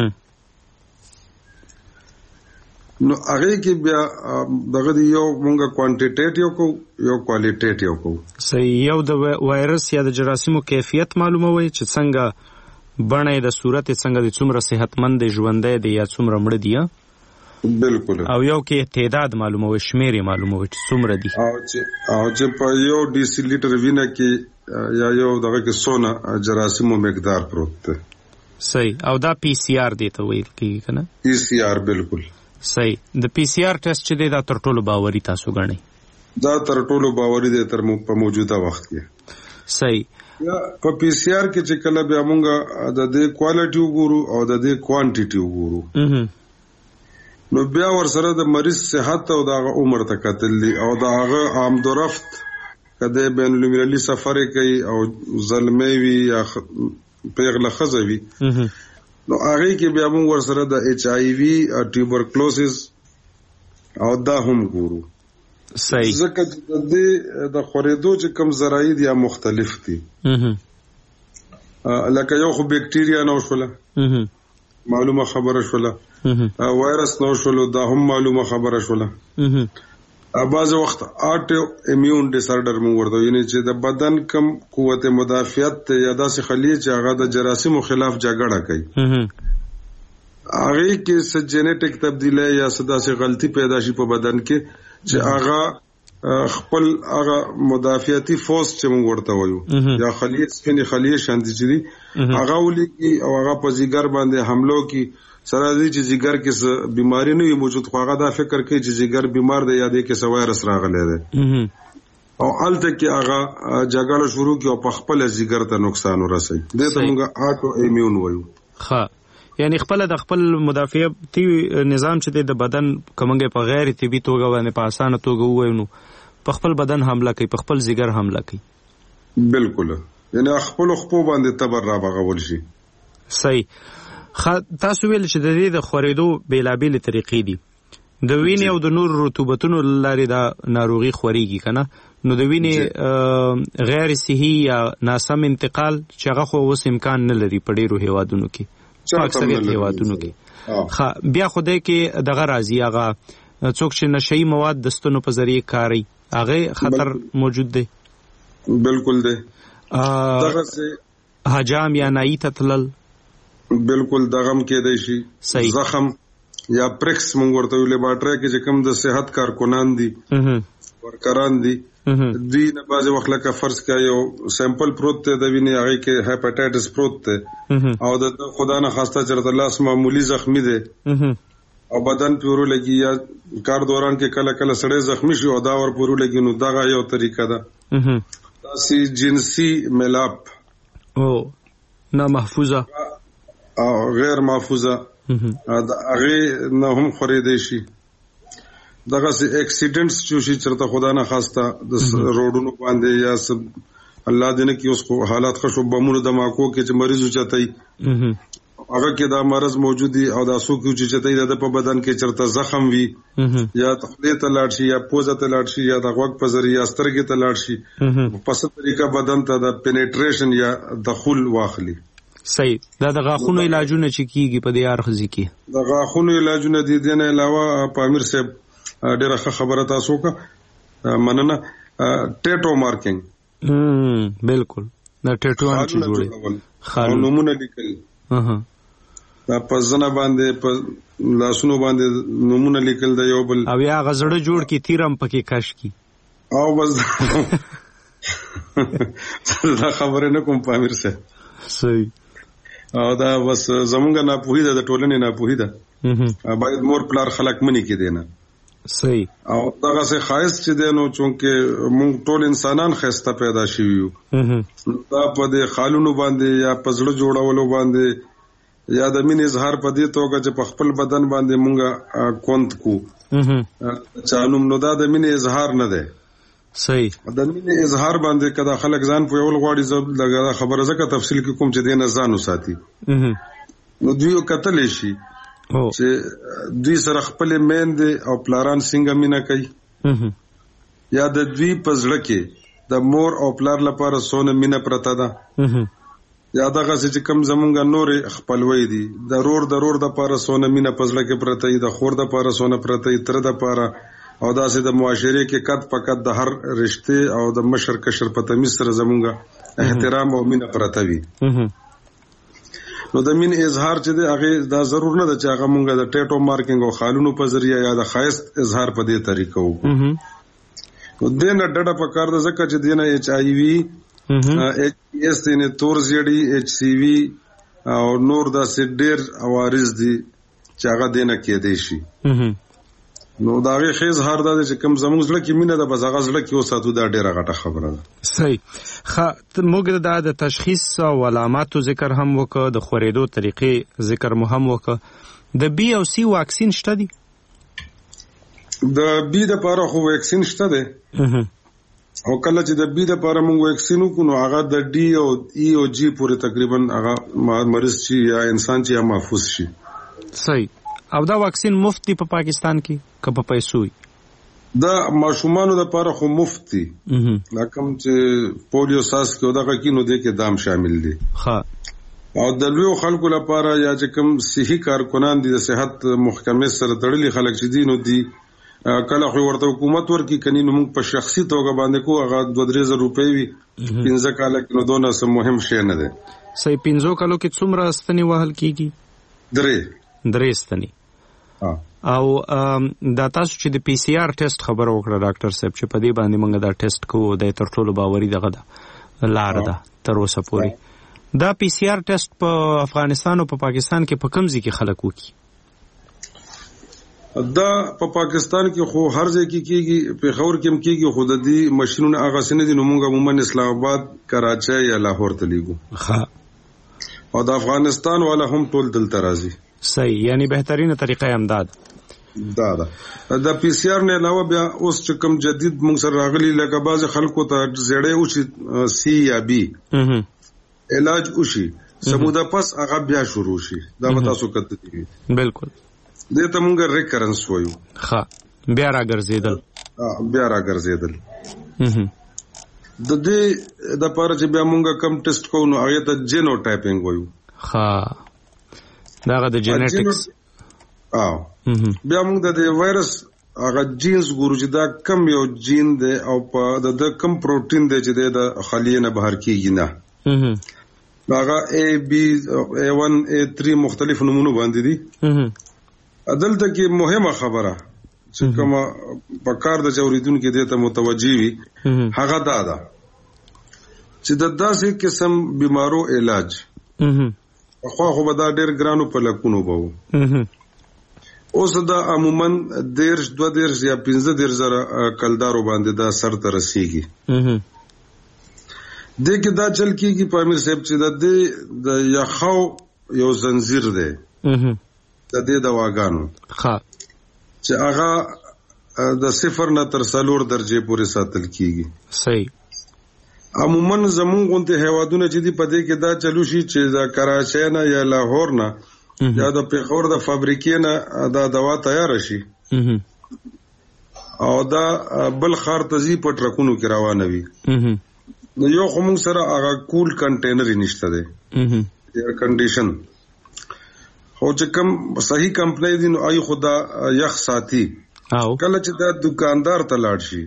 نو هغه کې بیا دغه یو مونږه کوانټیټیټیو کو یو کوالټیټیو کو. صحیح. یو د وایرس یا د جراثیمو کیفیت معلوموي چې څنګه بڼه د صورت څنګه د څومره صحتمند ژوندۍ دی یا څومره مړ دی. بالکل. او یو کې تعداد معلوموي شمیر معلوموي چې څومره دی او چې په یو ډیسی لیټر وینه کې یا یو دغه کې سونه جراثیمو مقدار پروت دی. صحیح. او دا پی سی آر دی ته ویل کیږي کنه. پی سی آر بالکل صحیح. د پی سی آر ټیسټ چې دی دا تر ټولو باوري تاسو غنئ. دا تر ټولو باوري دی تر په موجوده وخت کې. صحیح. یا په پی سی آر کې چې کله بیا مونږه د دې کوالټي وګورو او د دې کوانټیټي وګورو نو بیا ورسره د مریض صحت او د عمر ته کتل دي او د هغه آمد و رفت کده بین المللي سفر کوي او زلمي وي یا پیغله خزه وي نو هغه کې بیا مونږ ورسره د ایچ آی وی او ټیوبرکلوسس او دا هم ګورو. صحیح. ځکه چې د خورېدو چې کوم ذرایع دي مختلف دي. لکه یو خو بیکټیریا نو شوله معلومه خبره شوله وایرس نو شولو دا هم معلومه خبره شوله. بعض وخت آټو ایمیون ډیسارډر مونږ ورته یعنی چې د بدن کم قوت مدافعت یا داسې خلیه چې هغه د جراثیمو خلاف جګړه کوي هغه کې څه جینیټک تبدیلی یا څه داسې غلطي پیدا شي په بدن کې چې هغه خپل هغه مدافعتي فورس چې موږ ورته وایو یا خلیه سپینې خلیه شاندې چې دي هغه ولګي او هغه په ځیګر باندې حملو کې سره دي چې ځیګر کې بیماری نه وي موجود خو هغه دا فکر کوي چې ځیګر بیمار دی یا دې کې څه وایرس راغلی دی او الته کې هغه جګړه شروع کی او په خپل ځیګر ته نقصان ورسوي دې ته موږ آټو ایمیون وایو. ها یعنی خپل د خپل مدافعتي نظام چې د بدن کومګه په غیر طبي توګه باندې په اسانه توګه وایو په خپل بدن حمله کوي په خپل ځیګر حمله کوي. بالکل یعنی خپل خپل باندې تبر را بغول شي. صحیح. تاسو ویل چې د دې د خورېدو بیلابېل طریقې دي د وینې او د نور رطوبتونو لارې دا ناروغي خوريږي کنه نو د وینې غیر صحي یا ناسم انتقال چې هغه خو اوس امکان نه لري په ډیرو هیوادونو کې اکثریت هیوادونو کې. بیا خدای کې دغه راځي هغه څوک چې نشئی مواد د ستونو په ذریعه کاری هغه خطر موجود دی. بالکل دی. دغه حجام یا نایی تتلل بالکل دغم کې دی شي. زخم یا پریکس مونږ ورته ویل باټری کې چې کوم د صحت کارکونان دي ورکران دي دوی نه بعض وخت لکه فرض کا یو سیمپل پروت ته د وینې هغه کې هپاتایټس پروت ته او د خدا نه خواسته چې لاس معمولی زخمی دی او بدن پورو لګي یا کار دوران کې کله کله سړی زخمی شي او دا ور پورو لګي نو دا یو طریقه ده. تاسو جنسي ملاپ او نه محفوظه او غیر محفوظه هغه نه هم خریدې شي. دغه سي اکسیډنټس چې چرته خدا نه خواسته د روډونو باندې یا سب الله دې نه کې اوس حالات خشو بمونو د ماکو کې چې مریض چتای هغه کې دا مرز موجودي او دا سو کې چې چتای د په بدن کې چرته زخم وي یا تخلیه ته لاړ شي یا پوزه ته لاړ شي یا د غوږ په ذریعہ سترګې ته لاړ شي په څه طریقه بدن ته د پینیټریشن یا دخول واخلي. صحیح. دا د غاښونو علاجونه چې کیږي په دې اړخ کې د غاښونو علاجونه دي نه علاوه پامیر صاحب ډیره خبره تاسو کا مننه ټیټو مارکینګ بالکل دا ټیټوان چې جوړي خالو نمونه لیکل دا پزنه باندې په لاسونو باندې نمونه لیکل د یو بل او یا غزړه جوړ کی تیرم پکې کش کی او بس دا خبره نه کوم پامیر صاحب. صحیح. او دا بس زمونږ نه پوهی ده د ټولنې نه پوهی ده باید مور پلار خلق منی کې دینه. صحیح. او دغه څه خاص چې دینو چونکه مونږ ټول انسانان خسته پیدا شوی یو دا په دې خالونو باندې یا پزړه جوړولو باندې یا د مين اظهار په دې توګه چې په خپل بدن باندې مونږه کوند کو چانو نو دا د مين اظهار نه ده. صحیح. د مين اظهار باندې کدا خلک ځان په یول غواړي زب لګا خبره زکه تفصیل کې کوم چې دینه ځانو ساتي نو دوی قتل شي چې دوی سره خپل میندې او پلاران څنګه مینا کوي یا د دوی پزړه کې د مور او پلار لپاره سونه مینا پرتا ده یا دغه چې کم زمونږ نور خپلوي دي ضرور د لپاره سونه مینا پزړه کې پرته دي د خور د لپاره سونه پرته دي تر د لپاره او داسې د معاشره کې قد پکد د هر رشته او د مشر کشر په تمیز سره زمونږ احترام او مینا پرته وي. نو د مين اظهار چې هغه دا ضرور نه ده چې هغه مونږه د ټیټو مارکینګ او خالونو په ذریعہ یا د خاص اظهار په دې طریقو وکړو. نو دینه ډډه په کار ده ځکه چې دینه ایچ آی وی ایچ اس دینه تور زیډي ایچ سی وی او نور د سډیر اوارز دي چې هغه دینه کې دی شي. نو دا غي خیز هر دا چې کوم زموږ زړه کې مینه ده بس هغه زړه کې وساتو دا ډیره غټه خبره ده. صحیح. موږ د تشخیص او علاماتو ذکر هم وکړ د خورېدو طریقې ذکر مو هم وکړ. د بی او سی واکسین شته دي؟ د بی د لپاره خو واکسین شته دی او کله چې د بی د لپاره موږ واکسین وکړو هغه د ډي او ای او جی پورې تقریبا هغه مریض شي یا انسان چې محفوظ شي. صحیح. او دا واکسین مفت دی په پاکستان کې که په پیسو وي؟ دا ماشومانو د لپاره خو مفت دی لکه چې پولیو ساس کې دغه کې نو دې کې دام شامل دي. ها. او د لوی خلکو لپاره یا چې کوم صحي کارکنان دي د صحت محکمې سره تړلي خلک چې دي نو دي کله خو ورته حکومت ورکی کني نو موږ په شخصي توګه باندې کو هغه 2-3 روپۍ وي 15 کال کې نو دونه سم مهم شی نه ده. صحیح. 15 کالو کې څومره ستنی وهل کیږي؟ 3 ستنی. او دا تاسو چې د پی سی آر ټیسټ خبر وکړه ډاکټر صاحب چې په دې باندې موږ دا ټیسټ کوو د تر ټولو باوري دغه لار ده تر اوسه پورې. دا پی سی آر ټیسټ په افغانستان او په پاکستان کې په کوم ځای کې خلک وکړي؟ دا په پاکستان کې خو هر ځای کې کیږي په خور کې هم کیږي خو د دې ماشينونه هغه سن دي نو موږ عموما اسلام آباد کراچۍ یا لاهور ته لیږو. ها. او د افغانستان والا هم ټول دلته راځي. صحیح. یعنی بهترینه طریقه امداد دا د پی سی آر نه علاوه بیا اوس چې کوم جدید موږ سره راغلي لکه بعض خلکو ته زړې او سی یا بی علاج وشي سموده پس هغه بیا شروع شي دا به تاسو کته دي. بالکل. دې ته موږ ریکرنس وایو. ها. بیا راګرځیدل. د دې د پاره چې بیا موږ کم ټیسټ کوو نو هغه ته جینو ټایپینګ وایو. ها. داغه د جینټکس بیا موږ د وایرس هغه جینز ګورو چې دا کم یو جین دی او په د کم پروتین دی چې د خلیه نه بهر کیږي نه هغه A B A1 A3 مختلف نمونه باندې دي. عدالت کې مهمه خبره چې کوم په کار د چوریدونکو کې ته متوجي وي هغه دا ده چې د داسې قسم بیمارو علاج خو به دا ډېر ګرانو په لکونو بوو. اوس دا عموما 2 یا 15 زره کلدارو باندې دا سر ته رسیږي. دې کې دا چل کېږي په امیر صاحب چې د یخاو یو زنجیر دی د دې دواګانو چې هغه د 0 نه تر 4 درجه پورې ساتل کیږي. صحیح. عموما زمونږ غونته هیوادونه چې دی په دې کې دا چلو شي چې د کراچۍ نه یا لاهور نه یا د پیښور د فابریکې نه دا دوا تیار شي او دا بل خار تزي په ټرکونو کې روانه وي. نو یو خو موږ سره هغه کول کنټینر نشته دی ایر کنډیشن، خو چې کوم صحیح کمپنی دي نو ای خدا یخ ساتي. کله چې دا دکاندار ته لاړ شي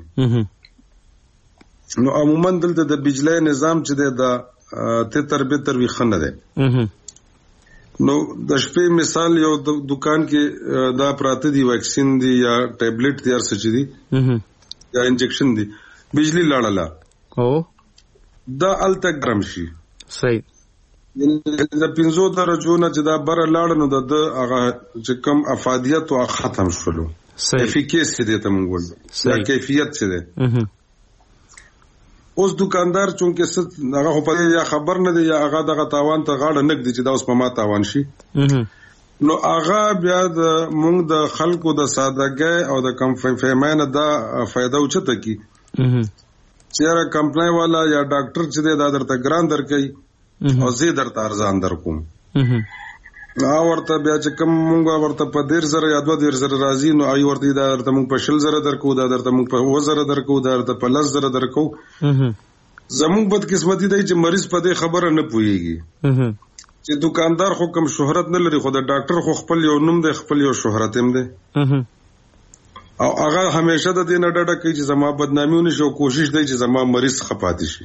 نو عموما دلته د بجلی نظام چې دا تر وی خنه ده. نو د شپې مثال یو دکان کې دا پراته دي ویکسین دي یا ټیبلټ دي ارڅ چي دي یا انجکشن دي، بجلی لاړه دا الته ګرم شي. صحیح. د 500 درجو نه چې دا بر لاړ نو د هغه چې کم افادیت او ختم شولو. افیکیسي دي ته مونږ وایو یا کیفیت څه ده. اوس دکاندار چونکه هغه په یا خبر نه دی یا هغه دغه تاوان ته غاړه نک دي چې دا اوس په ما تاوان شي، نو هغه بیا د مونږ د خلکو د سادهګۍ او د کم فهمانه دا فائدہ اوچته کی چیرې کمپنی والا یا ډاکټر چې دا درته ګران درکې او زه درته ارزان درکوم. نو ورته بیا چې کوم مونږ ورته په 1.5 یا 2.5 راځي نو آی ورته دا درته مونږ په 0.5 درکو، دا درته مونږ په 0.5 درکو، دا درته په 10 درکو. زمونږ بد قسمتي دی چې مریض په دې خبره نه پوهیږي چې دکاندار خو کم شهرت نه لري، خو د ډاکټر خو خپل یو نوم دی، خپل یو شهرت هم دی او هغه همیشه د دې نه ډډه کوي چې زما بدنامي ونه شي او کوشش دی چې زما مریض خپاتې شي.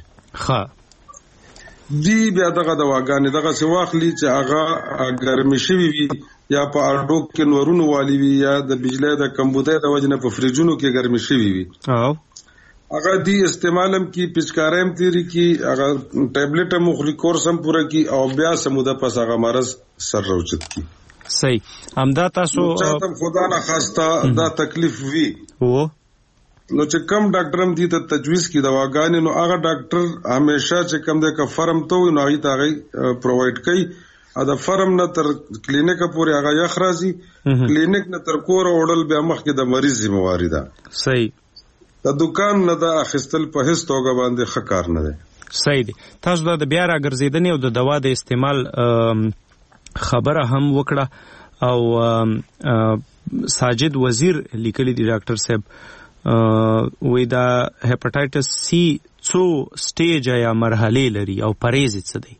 دی بیا دغه دواګانې دغه څه واخلي چې هغه ګرمې شوي وي یا په اډو کې نورونو والی وي یا د بجلی د کمبودۍ د وجې نه په فریجونو کې ګرمې شوي وي، هغه دی استعمالم کی پچکارۍ هم تیري کی، هغه ټیبلټ هم وخوري، کورس هم پوره کی او بیا سموده پس هغه مرض سر راوچت کی. صحیح. همدا تاسو چاته خدا نه خواسته دا تکلیف وي نو چې کم ډاکټر هم دي ته تجویز کی دواګانې، نو هغه ډاکټر همیشه چې کم د فرم ته وي نو هغه ته پرووایډ کوي. دا فرم نه تر کلینیک پورې هغه یخ راځي، کلینیک نه تر کور وړل بیا مخکې د مریض ذمہواری ده. صحیح. د دکان نه دا اخیستل په هیڅ توګه باندې ښه کار نه دی. صحیح دی. تاسو د بیا راګرځېدنې او د دوا د استعمال خبره هم وکړه او ساجد وزیر لیکلی دی ډاکټر صاحب وې دا هپاتایټس سی څو سټیج یا مرحله لري او پرهیز څه دی؟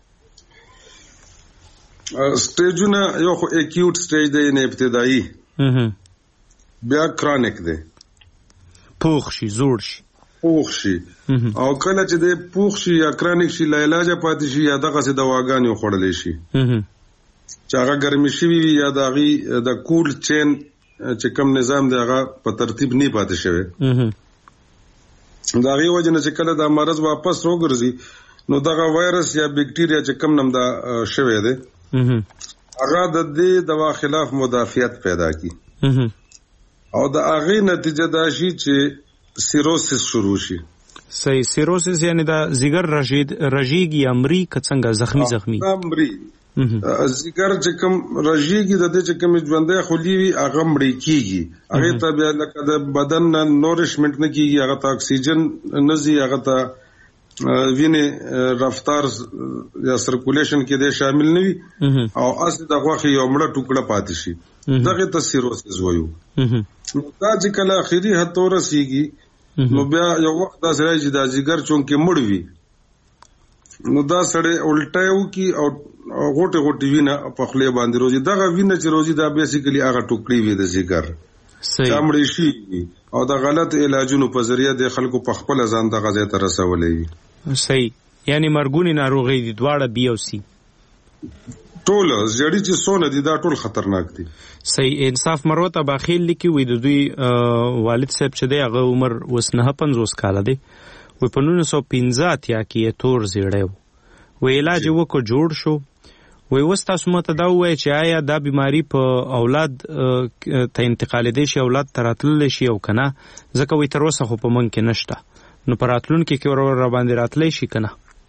سټیجونه یو خو اکیوټ سټیج دی نه ابتدایي، بیا کرونیک دی، پوخ شي زوړ شي او کله چې د پوخ شي یا کرونیک شي لا علاج پاتې شي یا دغه څه دواګانې خوړلې شي چې هغه ګرمي شوي وي یا د کول چین چې کوم نظام دی هغه په ترتیب نه پاتې شوی، دا غي وجه نه چې کله دا مرض واپس وګرځي نو دغه وایرس یا بیکټیریا چې کوم نم دا شوی دی هغه د دې دوا خلاف مدافعت پیدا کی او د هغه نتیجه دا شي چې سیروسس شروع شي. صحیح. سیروسس یعنی دا زیګر رژیږي امری کڅنګ زخمی امری ذکر چې کوم رژیږي د دې چې کوم ژوندې خولي وي هغه مړی کیږي، هغه ته بیا لکه د بدن نورشمنت نه کیږي، هغه ته اکسیجن نه زی، هغه ته وینې رفتار یا سرکولیشن کې د شامل نه وي او اصل د غوښې یو مړه ټوکړه پاتې شي، دغه ته سیروسس وایو. دا چې کله اخیری حد ته ورسیږي نو بیا یو وخت دا سره چې دا ځیګر چونکې مړ وي نو دا سړی الټه وکي او غوټه وینه په خولې باندې روزي، دغه وینه چې روزي دا بیسیکلی هغه ټوکړي وي د ځیګر چمړې شي او د غلط علاجونو په ذریعہ د خلکو په خپل ځان د غذا ته رسولې وي. صحیح. یعنی مرګونی ناروغي دي دواړه بي او سي ټول زړی چې سونه دي دا ټول خطرناک دي. صحیح. انصاف مروت اباخیل لیکي وي د دوی والد صاحب چې دی هغه عمر وس 59 کال دی، وي په 1915 کې تور زیړیو، وی علاج وکړ جوړ شو، وی وستا سمته دا وای چې آیا دا بیماری په اولاد ته انتقال دي شي، اولاد تراتل شي او کنه، ځکه وی تر اوسه خو په من کې نشته، نو پراتلون کې ور باندې راتلی شي کنه.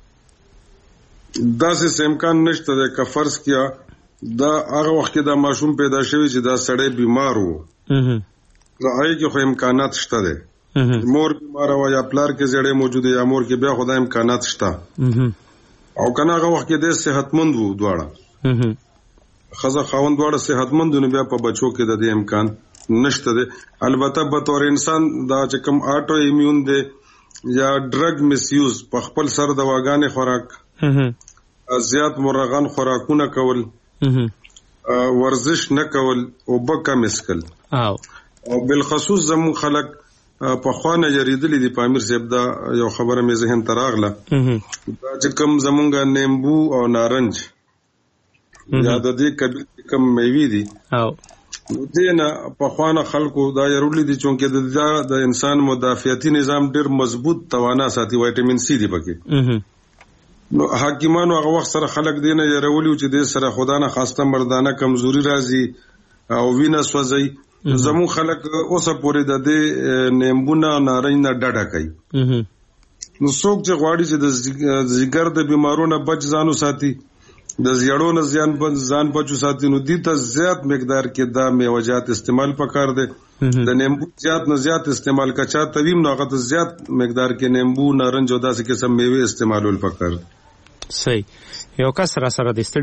دا څه امکان نشته د کفرس کیا دا هغه وخت دا ماشوم پیدا شوی چې دا سړی بیمار وو هغه کې خو امکانات شته دي. مور بیمار و یا پلار کې زړې موجوده یا مور کې بیا خدای امکانات شته او کنه هغه وخت کې د صحتمند وو دواړه خزه خاوند دواړه صحتمند نو بیا په بچو کې د دې امکان نشته دي. البته به تور انسان دا چې کوم آټو ایمیون دی یا ډرګ میس یوز په خپل سر د واګانې خوراک زیات مرغان خوراکونه کول ورزش نه کول او بکه مسکل او بالخصوص زمون خلک په خوانه جریدلی دی پامیر صاحب دا یو خبره مې ذهن ته راغله دا چې کوم زمونږه نیمبو او نارنج یا د دې کم میوي دي دینا په خوانه خلکو دا یرولې دي چې د انسان مدافعتي نظام ډیر مضبوط توانا ساتي وایټامین سی دی پکې نو حکیمانو هغه وخت سره خلک دینه یرولې چې د سره خدانه خاصه مردانه کمزوري راځي او وینه سوځي زمو خلک اوسه پورې د دې نیمبونه نارنج نه ډډه کوي نو څوک چې غواړي چې د زیګر د بیمارونو بچ ځانو ساتي د زیړو نه ځان بچو ساتي نو دې ته زیات مقدار کې دا میوجات استعمال پکار دي د نیمبو زیات نه زیات استعمال کا چا تویم نو هغه زیات مقدار کې نیمبو نارنج او داسې قسم میوه استعمالول پکار دي. صحیح. یو کس را سره د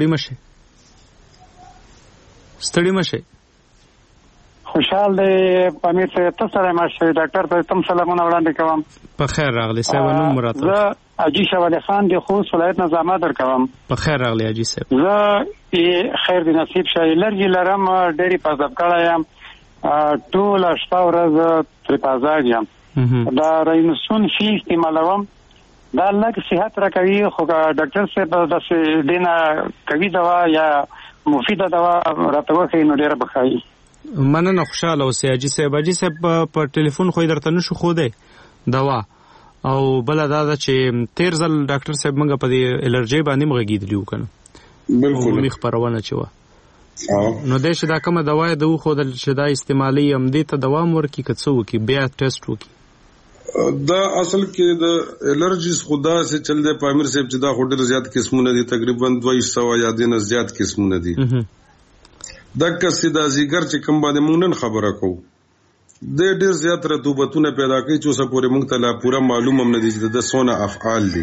ستړي مشه خوشحال دی پامیر ته تاسو ماشه ډاکټر ته تم سلامونه وړاندې کوم. په خیر راغلی صاحب نوم مراد زه اجي شوالی خان دی خو ولایت نظامه در کوم. په خیر راغلی اجي صاحب. زه خیر دی نصیب شای لرګي لرم ډېری پازاب کړایم ټول شپه ورځ تر پازاب یم دا راینسون فی استعمالوم دا لږ صحت را کوي خو ډاکټر صاحب د دینه کوي دوا یا مفیده دوا راته وخی نو ډیره بخای. مننه خوشاله اوسې اجي صاحب. اجي صاحب په ټلیفون خو درته نشو خو دی دوا او بل دا چې تیر ځل ډاکټر صاحب موږ په دې الرجی باندې مغږیدلی وکنه بالکل می خبرونه چوا نو د شه دا کومه دوا د خو د شدا استعمالي هم دې ته دوام ورکی کڅو کی بیا ټیسټ وکي دا اصل کې د الرجیز خدا سے چل دی پامیر صاحب چې دا خو ډیر زیات قسمونه دي تقریبا 200 یا دینه زیات قسمونه دي دغه سیدا زیګر چې کوم باندې مونږ نن خبره کوو د ډیر زیات رطوبتونه پیدا کوي چې اوسه پورې مونږ ته لا پورا معلوم هم نه دي چې د سونه افعال دي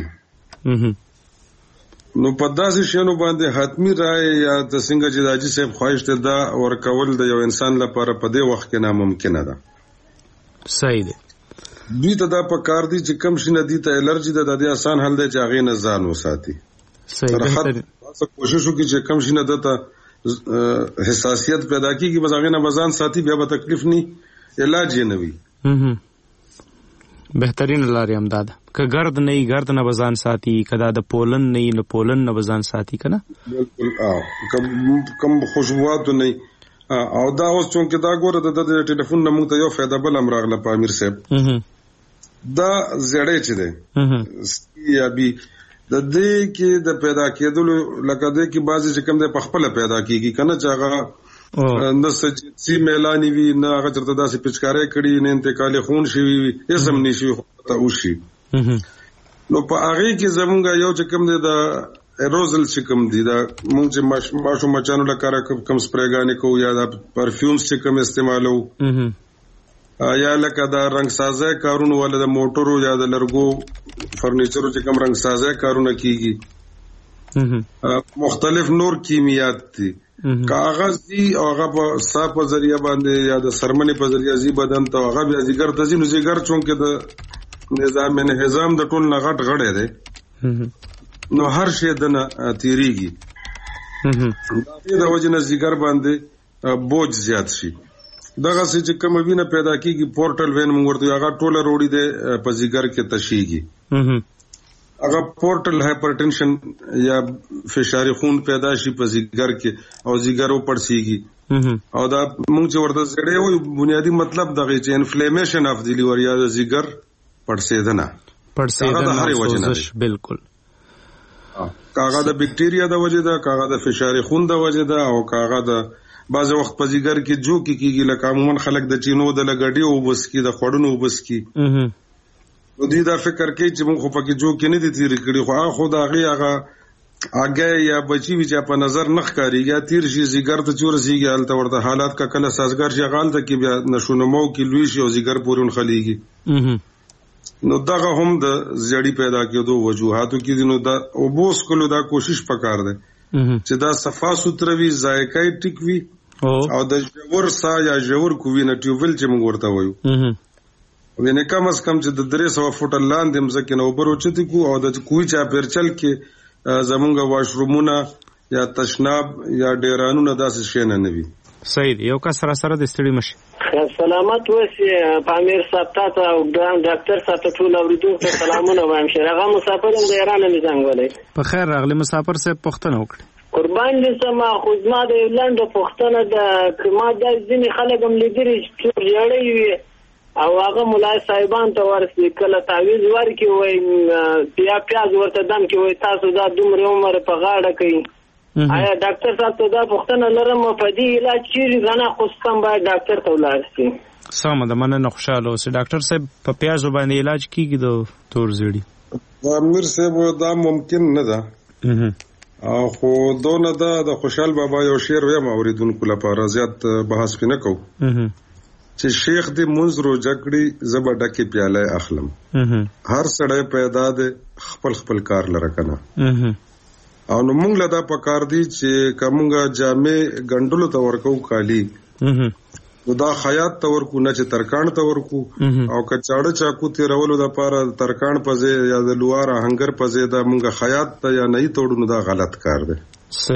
نو په داسې شنو باندې حتمی رائے یا د څنګه چې داجی صاحب خواهش ته دا ورکول د یو انسان لپاره په دې وخت کې ناممکن ده. صحیح دی. دوی ته دا په کار دي چې کم شنه دي ته الرجی د دې آسان حل دی چې هغه نه ځان وساتي. صحیح دی. تاسو کوشش وکړئ چې کم شنه دته حساسیت پیدا کیږي بس هغه نه بزان ساتي بیا به تکلیف نه علاج یې نه وي. بهترین لارې هم داده که گرد نه گرد نه بزان ساتي کدا د پولن نه پولن نه بزان ساتي کنه بالکل کم خوشبوات نه او دا اوس چونکه دا ګوره د ټلیفون نه موږ ته یو فائدہ بل هم راغله پامیر صاحب دا زړې چې ده یا بي د دې کې د پیدا کېدل لکه د کې بعضی چې کوم د پخپل پیدا کیږي کنه چې هغه نو سچي ميلاني وي نه هغه چرته داسې پچکارې کړي نه انتقال خون شي وي اسم نشي ته وشي نو په هغه کې زمونږ یو چې کوم د ایروزل چې کوم دي دا مونږ چې ماشو مچانو لپاره کوم سپریګانې کو یا د پرفیومز چې کوم استعمالو یا لکه دا رنگ سازه کارونه ول د موټرو یا د لرګو فرنیچرو چې کوم رنگ سازه کارونه کیږي مختلف نور کیمیات دي کاغذ دي او هغه په صاف ذریعہ باندې یا د سرمنې په ذریعہ زی بدن ته هغه بیا زیګر ته زی نو زیګر چونکه د نظام د ټول نغټ غړې ده نو هر شی دنه تیریږي د وجنه زیګر باندې بوج زیات شي دغه چې کوم وینه پیدا کیږي پورټل وین موږ ورته هغه ټوله روړی ده په زیګر کې تشیږي هغه پورټل هایپرټنشن یا فشار خون پیدا شي په زیګر کې او زیګر او پړسیږي او دا موږ چې ورته زړې وي بنیادی مطلب دغه چې انفلیمیشن اف دی لیور یا زیګر پړسیدنه هر وجه نه بالکل کاغه د بکټیریا د وجه ده کاغه د فشار خون د وجه ده او کاغه د بعض وخت په زیګر کې جو کیږي لکه عموما خلک د چینو د لګړی او بس کی د خړونو بس کی نو دوی دا فکر کوي چې موږ خو پکې جو کې نه دي تیر کړی خو دا هغه اگه یا بچی وی چې په نظر نخ کاریږي تیر شي زیګر ته چورسیږي حالت ورته حالات کا کله سازګار شي غال ته کې بیا نشونمو کې لوي شي او زیګر پورون خلیږي نو دغه هم د زړی پیدا کېدو وجوهاتو کې نو دا اوبوس کولو دا کوشش پکار دی چې دا صفا سوتروي ذایقه ټیک وي او د جوور سا یا جوور کووی نه ټیوبل چې موږ ورته وایو وینه کم از کم چې د 300 فوټ لاندې مزکه نو برو چتی کو او د کوی چا پرچل کې زمونږ واشرومونه یا تشناب یا ډیرانونه داسې شي نه وي صحیح یو کا سره د استړي مشه سلامت اوسې پامیر صاحب ته او ډاکټر صاحب ټول اوریدونکو ته سلامونه وایم چې هغه مسافر د ایران نه څنګه په خیر راغلی مسافر صاحب پښتنه وکړي قربان دې سما خو ما د ایرلند پښتنه د کما د ځینې خلک هم لیدري چې جوړي وي او هغه مولای صاحبان ته ورسې کله تعویض ورکي وای بیا پیاز ورته دم کې وای تاسو دا دومره عمر په غاړه کوي آیا ډاکټر صاحب ته دا پوښتنه لرم په دې علاج چیرې غنا خوستم باید ډاکټر ته ولاړ شي سمه ده مننه خوشاله اوسه ډاکټر صاحب په پیازو باندې علاج کیږي د تور زیړی امیر صاحب دا ممکن نه ده خو دونه د خوشحال بابا یو شعر ویم اوریدونکو لپاره زیات بحث نه کوو چې شیخ دې منځ رو جکړي زبا ډکه پیاله اخلم هر سړی پیدا دې خپل خپل کار لره کنه او نو موږ لدا پکار دي چې کومه جامع غندلو ته ورکو کالی نو دا خیاط ته ورکو نه چې ترکان ته ورکو او کچاړه چاکو ته رولو د پاره ترکان پځه یا د لوار هنګر پځه دا موږ خیاط ته یا نه توړو نو دا غلط کار دی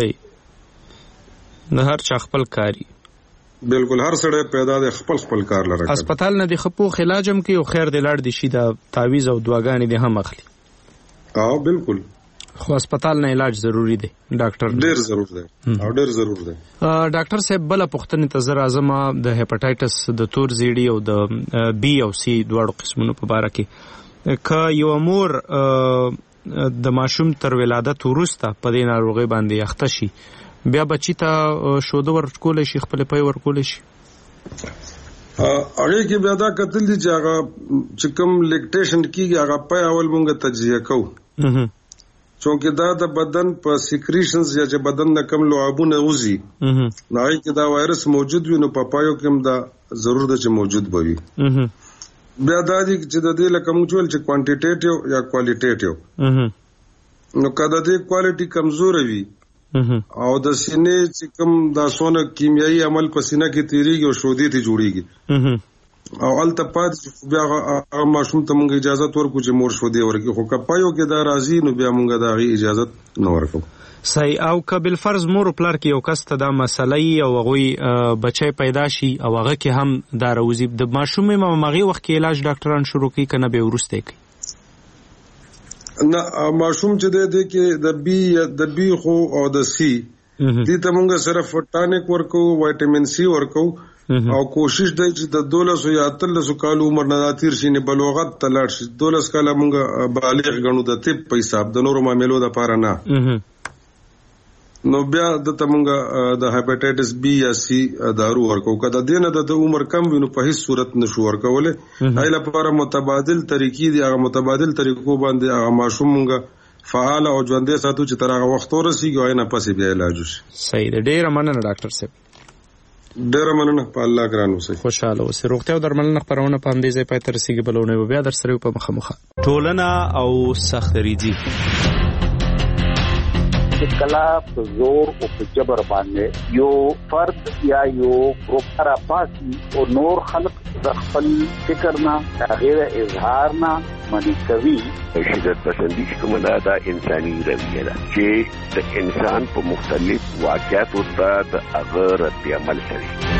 صحیح نه هر چا خپل کاری بالکل هر سړی پیدا د خپل کار لره هسپتال نه د خپو علاجم کې او خیر د لاړ دي شي دا تعویز او دواګانې د هم اخلي بالکل خو هسپتال نه علاج ضروری دی ډاکټر ډیر ضرور دی او ډیر ضرور دی ډاکټر صاحب بل پوښتنه ته زر اعظم د هپاتایټس د تور زیړی او د بی او سی دواړو قسمونو په اړه کې ک یو امور د ماشوم تر ولادت وروسته په دې ناروغي باندې اخته شي بیا بچی ته شوده ورکول شي خپل پي ورکول شي هغه کې بیا دا کتل دي چې هغه چې کوم لیکټیشن کیږي هغه په اول مونږه تجزیه کوو چونکه دا د بدن په سیکریشنز یا چې بدن نه کم لعابونه وزي نه کې دا وایرس موجود وي نو په پایو کې هم دا ضرور ده چې موجود وي بیا دا دي چې د دې لکه موږ ول چې کوانټیټیټیو یا کوالټیټیو نو کله دې کوالټي کمزور وي او د سینې چې کوم دا سونه کیمیاوي عمل په سینه کې تیریږي او شودې ته جوړیږي او التپات بیا ماشوم ته موږ اجازه ورکو چې مور شودې ورکړي خو کپایو کې دا راځي نو بیا موږ دا غي اجازه نه ورکو صحیح او کبل فرض مور پلار کې یو کس ته دا مسلې او غوي بچي پیدا شي او هغه کې هم دا روزي د ماشوم مغي وخت کې علاج ډاکټران شروع کوي کنه به ورسته کوي نه ماشوم چې د کې د بی خو او د سی دې ته موږ صرف ټانیک ورکو وایټامین سی ورکو او کوشش دی چې د 1200 یا 1300 کال عمر نه تیر شي نه بلوغت تلل شي 12 کال موږ بالغ غنو د طب په حساب د نورو معاملو د پاره نه نو بیا د تمونګه د هپاتایټس بی یا سی دارو ورکو کده دینه د عمر کم وینو په هیڅ صورت نشو ورکوله هاي لپاره متبادل طریقې دي هغه متبادل طریقو باندې هغه ماشومونګه فعال او ژوندې ساتو چې تر هغه وخت ورسیږي نه پسې بیا علاج وشي صحیح دی ډیر مننه ډاکټر صاحب ډیر مننه په الله ګران اوسئ خوشاله اوسئ روغتیا او درملنه خبرونه په همدې ځای پای ته رسیږي بلونه بیا در سره په مخه ټولنه او سختریزي کلا په زور او په جبر باندې یو فرد یا یو ګروپ را پاسي او نور خلق د خپل فکر نه غیر اظهار نه منی کوي شدت پسندی کومه دا انساني رویه ده چې د انسان په مختلف واقعاتو ته د هغه رد عمل کوي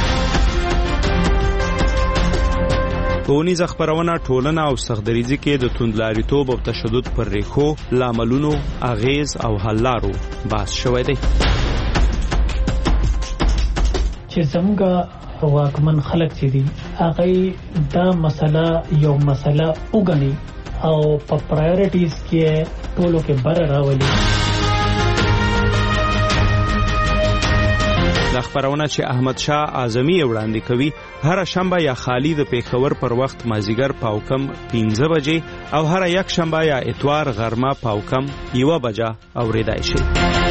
ټولنیز خبرونه ټولنه او سختدریزي کې د توندلاریتوب او تشدد پر ریښو لاملونو اغیز او حل لارو بحث شوی دی چې څنګه واکمن خلک چې دي هغه دا مسله یو مسله وګڼي او په پرایورټیز کې ټولو کې بر راولي دا خبرونه چې احمد شاه اعظمي وړاندې کوي هر شنبه یا خالی د پیښور پر وخت مازیګر پاوکم 15 بجې او هر یک شنبه یا اتوار غرمه پاوکم 1 بجه اوریدای شي.